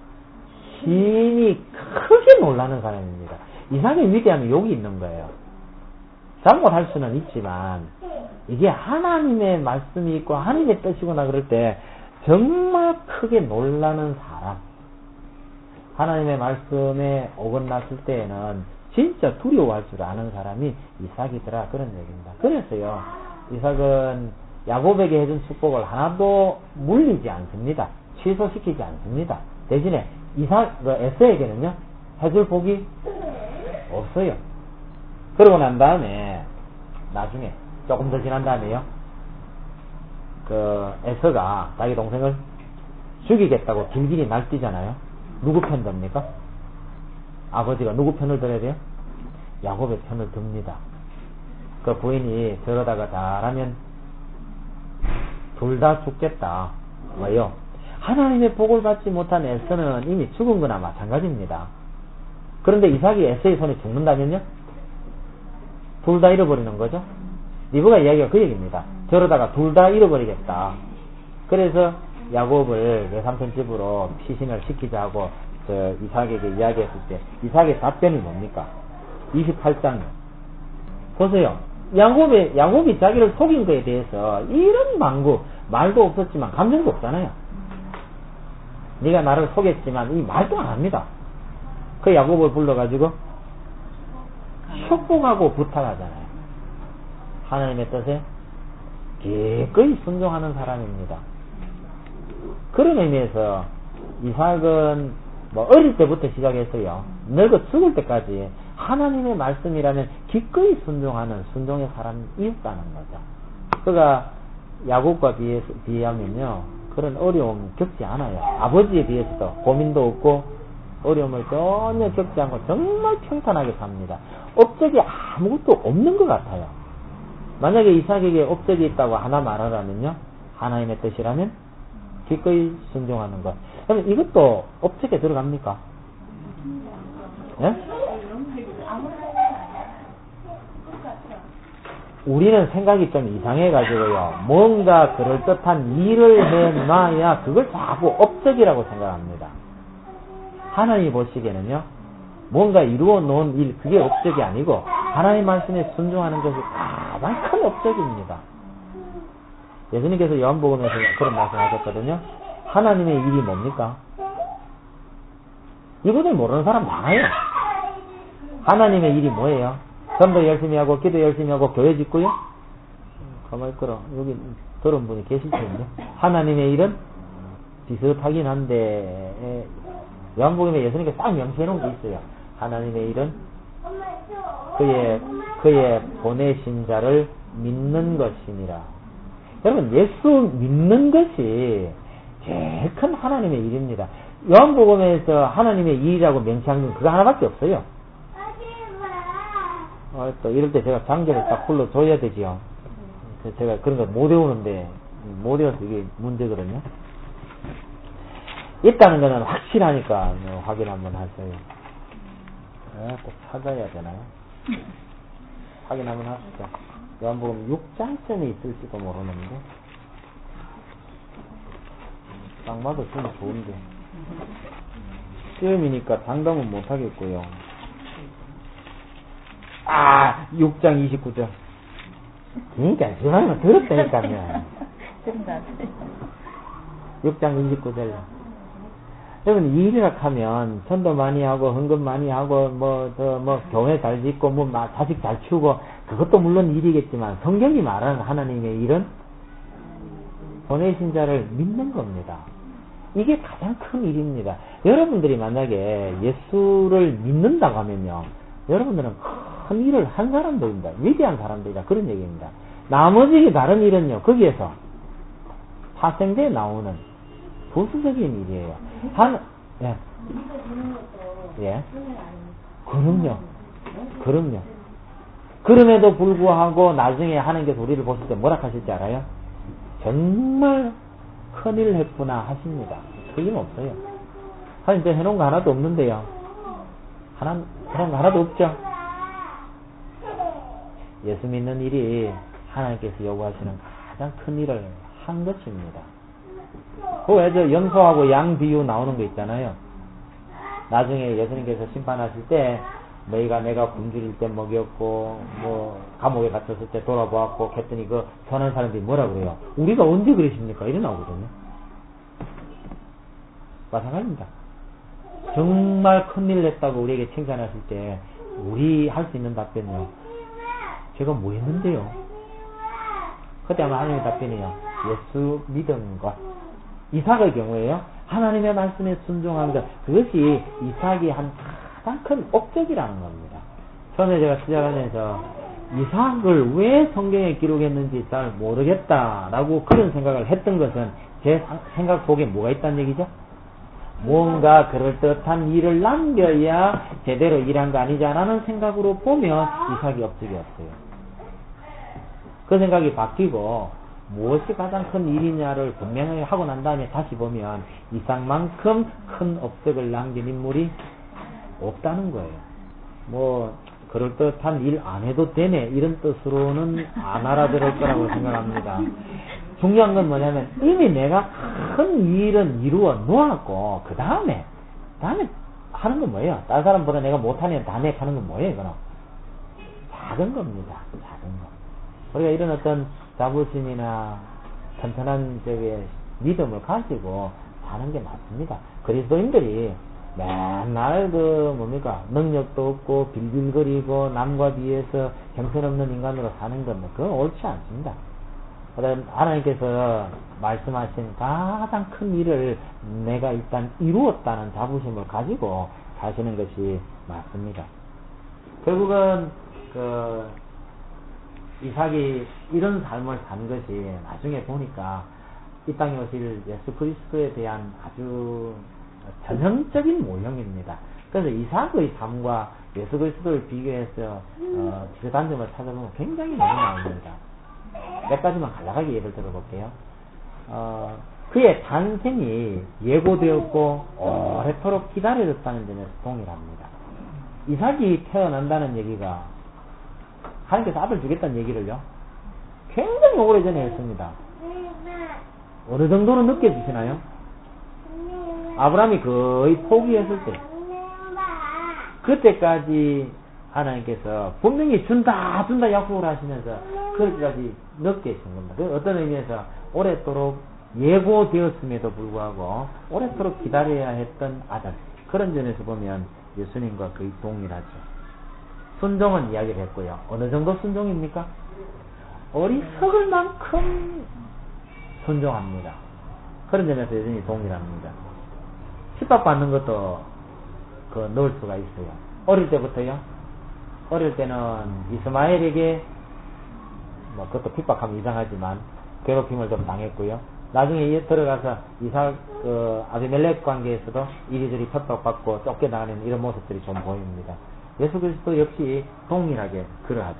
[SPEAKER 1] 심히 크게 놀라는 사람입니다. 이삭의 위대함이 여기 있는 거예요. 잘못할 수는 있지만 이게 하나님의 말씀이 있고 하나님의 뜻이구나 그럴 때 정말 크게 놀라는 사람, 하나님의 말씀에 어긋났을 때에는 진짜 두려워할 줄 아는 사람이 이삭이더라, 그런 얘기입니다. 그래서요, 이삭은 야곱에게 해준 축복을 하나도 물리지 않습니다. 취소시키지 않습니다. 대신에 이삭, 그 에서에게는요, 해줄 복이 없어요. 그러고 난 다음에, 나중에, 조금 더 지난 다음에요, 그, 에서가 자기 동생을 죽이겠다고 길길이 날뛰잖아요. 누구 편 듭니까? 아버지가 누구 편을 들어야 돼요? 야곱의 편을 듭니다. 그 부인이 저러다가 잘하면 둘 다 죽겠다. 왜요? 하나님의 복을 받지 못한 에서는 이미 죽은 거나 마찬가지입니다. 그런데 이삭이 에서의 손에 죽는다면요? 둘 다 잃어버리는 거죠? 리브가 이야기가 그 얘기입니다. 저러다가 둘 다 잃어버리겠다. 그래서 야곱을 외삼촌 집으로 피신을 시키자고 저 이삭에게 이야기했을 때 이삭의 답변이 뭡니까? 이십팔 장 보세요. 야곱이, 야곱이 자기를 속인 거에 대해서 이런 망구, 말도 없었지만 감정도 없잖아요. 네가 나를 속였지만 이 말도 안 합니다. 그 야곱을 불러가지고 축복하고 부탁하잖아요. 하나님의 뜻에 기꺼이 순종하는 사람입니다. 그런 의미에서 이삭은 뭐 어릴 때부터 시작했어요. 늙어 죽을 때까지 하나님의 말씀이라면 기꺼이 순종하는 순종의 사람이었다는 거죠. 그가 야곱과 비해, 비하면요, 그런 어려움 겪지 않아요. 아버지에 비해서도 고민도 없고 어려움을 전혀 겪지 않고 정말 평탄하게 삽니다. 업적이 아무것도 없는 것 같아요. 만약에 이삭에게 업적이 있다고 하나 말하라면요, 하나님의 뜻이라면 기꺼이 순종하는 것. 그럼 이것도 업적에 들어갑니까? 예? 우리는 생각이 좀 이상해가지고요, 뭔가 그럴듯한 일을 해놔야 그걸 자꾸 업적이라고 생각합니다. 하나님이 보시기에는요, 뭔가 이루어 놓은 일, 그게 업적이 아니고 하나님 말씀에 순종하는 것이 가장 큰 업적입니다. 예수님께서 요한복음에서 그런 말씀하셨거든요. 하나님의 일이 뭡니까? 이것을 모르는 사람 많아요. 하나님의 일이 뭐예요? 전도 열심히 하고 기도 열심히 하고 교회 짓고요. 가만히 있거라. 여기 들은 분이 계실 텐데. 하나님의 일은 비슷하긴 한데 요한복음에 예수님께서 딱 명시해 놓은 게 있어요. 하나님의 일은 그의 그의 보내신 자를 믿는 것이니라. 여러분, 예수 믿는 것이 제일 큰 하나님의 일입니다. 요한복음에서 하나님의 일이라고 명시한 건 그거 하나밖에 없어요. 어, 또 이럴 때 제가 장제를 딱 불러줘야 되지요. 제가 그런 거 못 외우는데 못 외워서 이게 문제거든요. 있다는 거는 확실하니까 뭐 확인 한번 하세요. 아, 또 찾아야 되나요? 확인 한번 하시죠. 요한복음 육 장쯤에 있을지도 모르는데 딱 봐도 좀 좋은데 시험이니까 장담은 못하겠고요. 아, 육 장 이십구 절. 그러니까 그 말만 들었다니까요. 육 장 이십구 절. 여러분, 일이라 하면 전도 많이 하고 헌금 많이 하고 뭐 저 뭐 교회 잘 짓고 뭐 자식 잘 키우고 그것도 물론 일이겠지만 성경이 말하는 하나님의 일은 보내신 자를 믿는 겁니다. 이게 가장 큰 일입니다. 여러분들이 만약에 예수를 믿는다고 하면요, 여러분들은 큰 일을 한 사람들입니다. 위대한 사람들이다. 그런 얘기입니다. 나머지 다른 일은요, 거기에서 파생돼 나오는 부수적인 일이에요. 한, 예. 예. 그럼요. 그럼요. 그럼에도 불구하고 나중에 하나님께서 우리를 보실 때 뭐라 하실지 알아요? 정말 큰일을 했구나 하십니다. 틀림없어요. 하나님 저 해놓은 거 하나도 없는데요. 하나, 해놓은 거 하나도 없죠? 예수 믿는 일이 하나님께서 요구하시는 가장 큰 일을 한 것입니다. 그 왜 저 염소하고 양 비유 나오는 거 있잖아요. 나중에 예수님께서 심판하실 때 너희가 내가 굶주릴 때 먹였고 뭐 감옥에 갇혔을 때 돌아보았고 했더니 그 선한 사람들이 뭐라 그래요? 우리가 언제 그러십니까? 이래 나오거든요. 마찬가지입니다. 정말 큰일 냈다고 우리에게 칭찬하실 때 우리 할 수 있는 답변이요. 제가 뭐 했는데요? 그때 아마 하나님의 답변이요. 예수 믿은 것. 이삭의 경우에요. 하나님의 말씀에 순종하는 것. 그것이 이삭이 한 가장 큰 업적이라는 겁니다. 처음에 제가 시작하면서 이삭을 왜 성경에 기록했는지 잘 모르겠다라고 그런 생각을 했던 것은 제 생각 속에 뭐가 있다는 얘기죠? 뭔가 그럴듯한 일을 남겨야 제대로 일한 거 아니냐라는 생각으로 보면 이삭이 업적이었어요. 그 생각이 바뀌고 무엇이 가장 큰 일이냐를 분명히 하고 난 다음에 다시 보면 이삭만큼 큰 업적을 남긴 인물이 없다는 거예요. 뭐 그럴듯한 일 안 해도 되네 이런 뜻으로는 안 알아들을 거라고 생각합니다. 중요한 건 뭐냐면 이미 내가 큰 일은 이루어 놓았고 그 다음에 다음에 하는 건 뭐예요? 다른 사람보다 내가 못하는 다음에 하는 건 뭐예요? 이거는 작은 겁니다. 작은 거. 우리가 이런 어떤 자부심이나 튼튼한 저기 믿음을 가지고 사는 게 맞습니다. 그리스도인들이 맨날 그 뭡니까 능력도 없고 빌빌거리고 남과 비해서 형편없는 인간으로 사는 건 그건 옳지 않습니다. 그다음 하나님께서 말씀하신 가장 큰 일을 내가 일단 이루었다는 자부심을 가지고 사시는 것이 맞습니다. 결국은 그 이삭이 이런 삶을 산 것이 나중에 보니까 이 땅에 오실 예수 그리스도에 대한 아주 전형적인 모형입니다. 그래서 이삭의 삶과 예수 그리스도를 비교해서 어, 지적단점을 찾아보면 굉장히 많이 나옵니다. 몇 가지만 간략하게 예를 들어볼게요. 어, 그의 탄생이 예고되었고 오래도록 기다려졌다는 점에서 동일합니다. 이삭이 태어난다는 얘기가 하나님께서 아들 주겠다는 얘기를요 굉장히 오래전에 했습니다. 어느 정도는 느껴지시나요? 아브라함이 거의 포기했을 때 그때까지 하나님께서 분명히 준다 준다 약속을 하시면서 그렇게까지 늦게 준 겁니다. 어떤 의미에서 오랫도록 예고되었음에도 불구하고 오랫도록 기다려야 했던 아들, 그런 점에서 보면 예수님과 거의 동일하죠. 순종은 이야기를 했고요. 어느 정도 순종입니까? 어리석을 만큼 순종합니다. 그런 점에서 여전히 동일합니다. 핍박받는 것도 그 넣을 수가 있어요. 어릴 때부터요. 어릴 때는 이스마엘에게 뭐 그것도 핍박하면 이상하지만 괴롭힘을 좀 당했고요. 나중에 들어가서 이삭 그 아비멜렉 관계에서도 이리저리 핍박받고 쫓겨나가는 이런 모습들이 좀 보입니다. 예수 그리스도 역시 동일하게 그러하죠.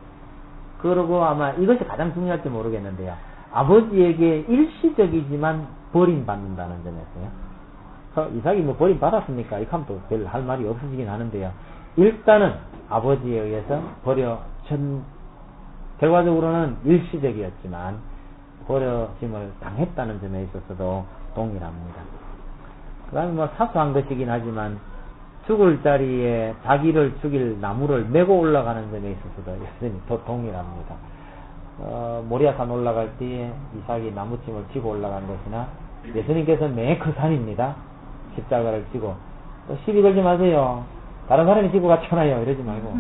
[SPEAKER 1] 그러고 아마 이것이 가장 중요할지 모르겠는데요. 아버지에게 일시적이지만 버림받는다는 점에서요. 이삭이 뭐 버림받았습니까? 이렇게 하면 또 별 할 말이 없어지긴 하는데요. 일단은 아버지에 의해서 버려진, 결과적으로는 일시적이었지만 버려짐을 당했다는 점에 있어서도 동일합니다. 그 다음에 뭐 사소한 것이긴 하지만 죽을 자리에 자기를 죽일 나무를 메고 올라가는 점에 있어서도 여전히 더 동일합니다. 어, 모리아산 올라갈 때 이삭이 나무침을 지고 올라간 것이나 예수님께서는 맨 그 산입니다. 십자가를 지고 또 시비 걸지 마세요. 다른 사람이 지고 갔잖아요. 이러지 말고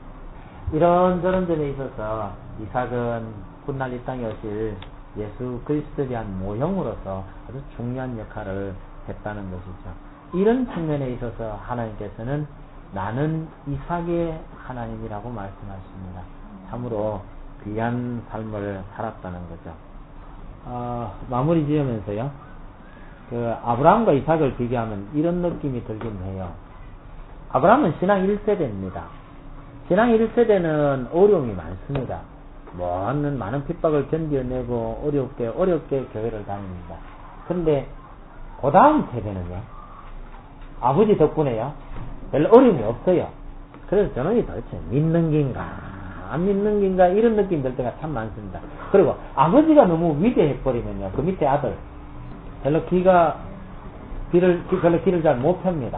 [SPEAKER 1] 이런저런 점에 있어서 이삭은 훗날 이 땅에 오실 예수 그리스도에 대한 모형으로서 아주 중요한 역할을 했다는 것이죠. 이런 측면에 있어서 하나님께서는 나는 이삭의 하나님이라고 말씀하십니다. 참으로 귀한 삶을 살았다는 거죠. 어, 마무리 지으면서요. 그 아브라함과 이삭을 비교하면 이런 느낌이 들긴 해요. 아브라함은 신앙 일 세대입니다. 신앙 일 세대는 어려움이 많습니다. 많은 많은 핍박을 견뎌내고 어렵게 어렵게 교회를 다닙니다. 그런데 그 다음 세대는요. 아버지 덕분에요. 별로 어려움이 없어요. 그래서 저는 도대체 믿는 긴가 안 믿는 긴가 이런 느낌 들 때가 참 많습니다. 그리고 아버지가 너무 위대해버리면요. 그 밑에 아들 별로 기가 귀를 별로 귀를 잘 못 펴니다.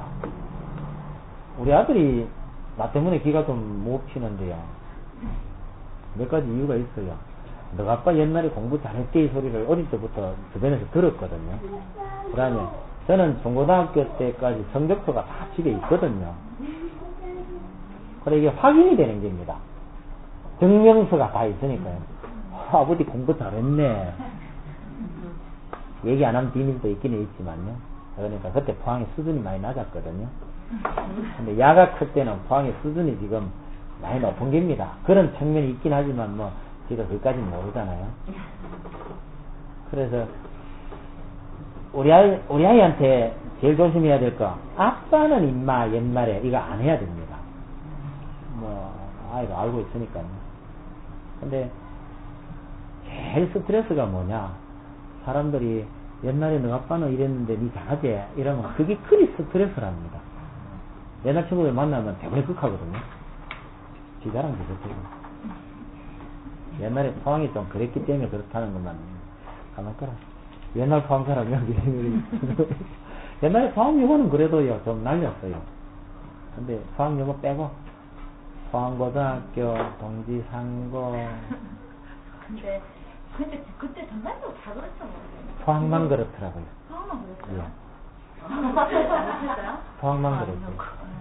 [SPEAKER 1] 우리 아들이 나 때문에 귀가 좀 못 피는데요. 몇 가지 이유가 있어요. 너 아빠 옛날에 공부 잘했대 이 소리를 어릴 때부터 주변에서 들었거든요. 그 다음에 저는 중고등학교 때까지 성적표가 다 집에 있거든요. 그래 이게 확인이 되는 겁니다. 증명서가 다 있으니까요. 아, 아버지 공부 잘했네. 얘기 안 하면 비밀도 있기는 있지만요. 그러니까 그때 포항의 수준이 많이 낮았거든요. 근데 야가 클 때는 포항의 수준이 지금 많이 높은 겁니다. 그런 측면이 있긴 하지만 뭐 제가 그까지는 모르잖아요. 그래서 우리 아이, 우리 아이한테 제일 조심해야 될 거, 아빠는 임마 옛말에 이거 안 해야 됩니다. 뭐 아이가 알고 있으니까요. 근데 제일 스트레스가 뭐냐, 사람들이 옛날에 너 아빠는 이랬는데 니 잘하지? 이러면 그게 그리 스트레스랍니다. 옛날 친구들 만나면 대부분 극하거든요. 지자랑도 그렇고. 옛날에 포항이 좀 그랬기 때문에 그렇다는 것만 가만있거라. 옛날 포항 사람이 여기 옛날에 포항 영어는 그래도요 좀 날렸어요. 근데 포항 영어 빼고 포항고등학교, 동지상고.
[SPEAKER 2] 근데 근데 그때 전반적으로 다 그랬어 모르겠어요.
[SPEAKER 1] 포항만 그렇더라고요.
[SPEAKER 2] 포항만 그랬어요?
[SPEAKER 1] 예. 포항만 그랬어요.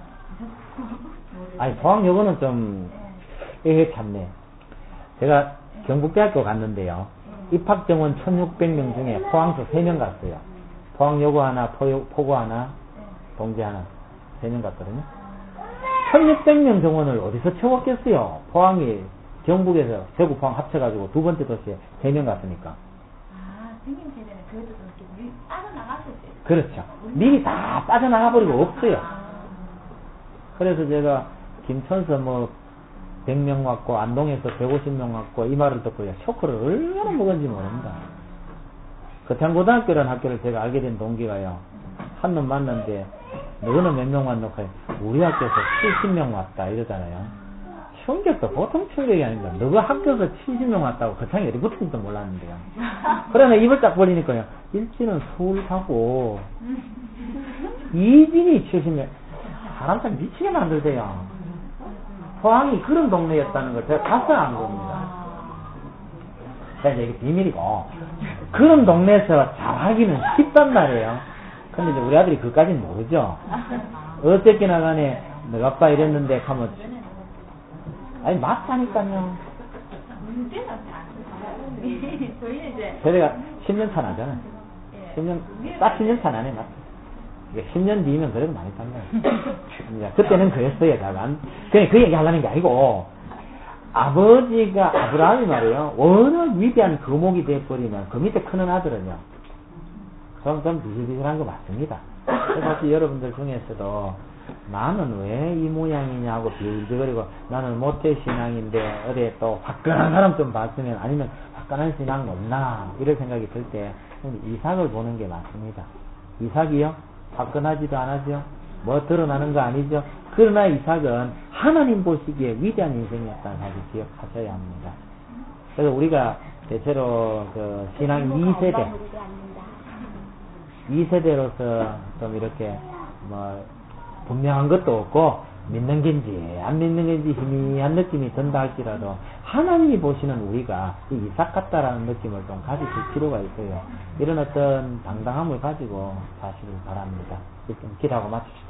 [SPEAKER 1] 아니 포항 영어는 좀 에헤 참네. 제가 경북대학교 갔는데요. 입학 정원 천육백 명 중에 포항서 세 명 갔어요. 포항여고 하나, 포, 포고 하나, 동지 하나, 세 명 갔거든요. 천육백 명 정원을 어디서 채웠겠어요? 포항이 경북에서 대구 포항 합쳐가지고 두 번째 도시에 세 명 갔으니까.
[SPEAKER 2] 아, 선생님 세대는 그래도 좀 이렇게 빠져나갔을 때.
[SPEAKER 1] 그렇죠. 미리 다 빠져나가버리고 없어요. 그래서 제가 김천서 뭐 백 명 왔고 안동에서 백오십 명 왔고 이 말을 듣고 쇼크를 얼마나 먹은지 모릅니다. 거창고등학교라는 학교를 제가 알게 된 동기가요, 한 놈 만났는데 너는 몇 명 왔노? 우리 학교에서 칠십 명 왔다 이러잖아요. 충격도 보통 충격이 아닙니다. 너가 학교에서 칠십 명 왔다고 거창이 어디 붙은지도 몰랐는데요. 그러나 입을 딱 벌리니까요, 일진은 서울 가고 이진이 칠십 명. 사람 참 미치게 만들대요. 포항이 그런 동네였다는 걸 제가 가서 안 겁니다. 이게 비밀이고, 그런 동네에서 잘하기는 쉽단 말이에요. 근데 이제 우리 아들이 그까지는 모르죠. 어쨌거나 간에 너가 아빠 이랬는데 하면, 아니 맞다니까요.
[SPEAKER 2] 문제는 안 저희는 이제
[SPEAKER 1] 세대가 십 년 차 나잖아요. 십 년, 딱 십 년 차 나네, 맞다. 십 년 뒤면 그래도 많이 딴 거예요. 그때는 그랬어요, 다만. 그냥 그 얘기 하려는 게 아니고, 아버지가, 아브라함이 말이에요, 워낙 위대한 거목이 돼버리면, 그 밑에 크는 아들은요, 좀, 좀 비실비실한 거 맞습니다. 그래서 여러분들 중에서도, 나는 왜 이 모양이냐고 비울거리고, 나는 모태신앙인데, 어디에 또 화끈한 사람 좀 봤으면, 아니면 화끈한 신앙 없나, 이런 생각이 들 때, 이삭을 보는 게 맞습니다. 이삭이요? 화끈하지도 않았죠. 뭐 드러나는 거 아니죠. 그러나 이삭은 하나님 보시기에 위대한 인생이었다는 사실 기억하셔야 합니다. 그래서 우리가 대체로 그 신앙 이 세대 이 세대로서 좀 이렇게 뭐 분명한 것도 없고 믿는 건지 안 믿는 건지 희미한 느낌이 든다 할지라도 하나님이 보시는 우리가 이 이삭 같다라는 느낌을 좀 가지실 필요가 있어요. 이런 어떤 당당함을 가지고 사시길 바랍니다. 일단 기도하고 마칩시다.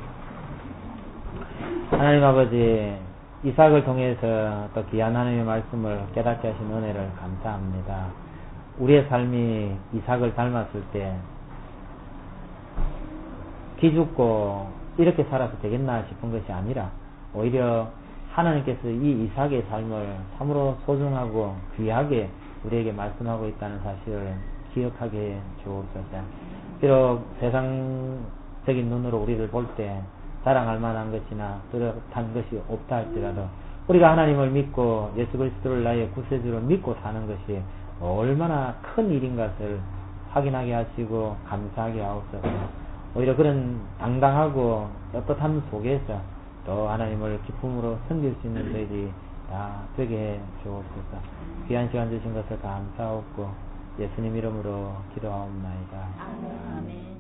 [SPEAKER 1] 하나님 아버지, 이삭을 통해서 또 귀한 하나님의 말씀을 깨닫게 하신 은혜를 감사합니다. 우리의 삶이 이삭을 닮았을 때 기죽고 이렇게 살아서 되겠나 싶은 것이 아니라 오히려 하나님께서 이 이삭의 삶을 참으로 소중하고 귀하게 우리에게 말씀하고 있다는 사실을 기억하게 주옵소서. 비록 세상적인 눈으로 우리를 볼 때 자랑할 만한 것이나 뚜렷한 것이 없다 할지라도 우리가 하나님을 믿고 예수 그리스도를 나의 구세주로 믿고 사는 것이 얼마나 큰 일인 것을 확인하게 하시고 감사하게 하옵소서. 오히려 그런 당당하고 떳떳함 속에서 또 하나님을 기쁨으로 섬길 수 있는 저희들이 다 되게 해 주옵소서. 귀한 시간 주신 것을 감사하옵고 예수님 이름으로 기도하옵나이다.
[SPEAKER 3] 아멘.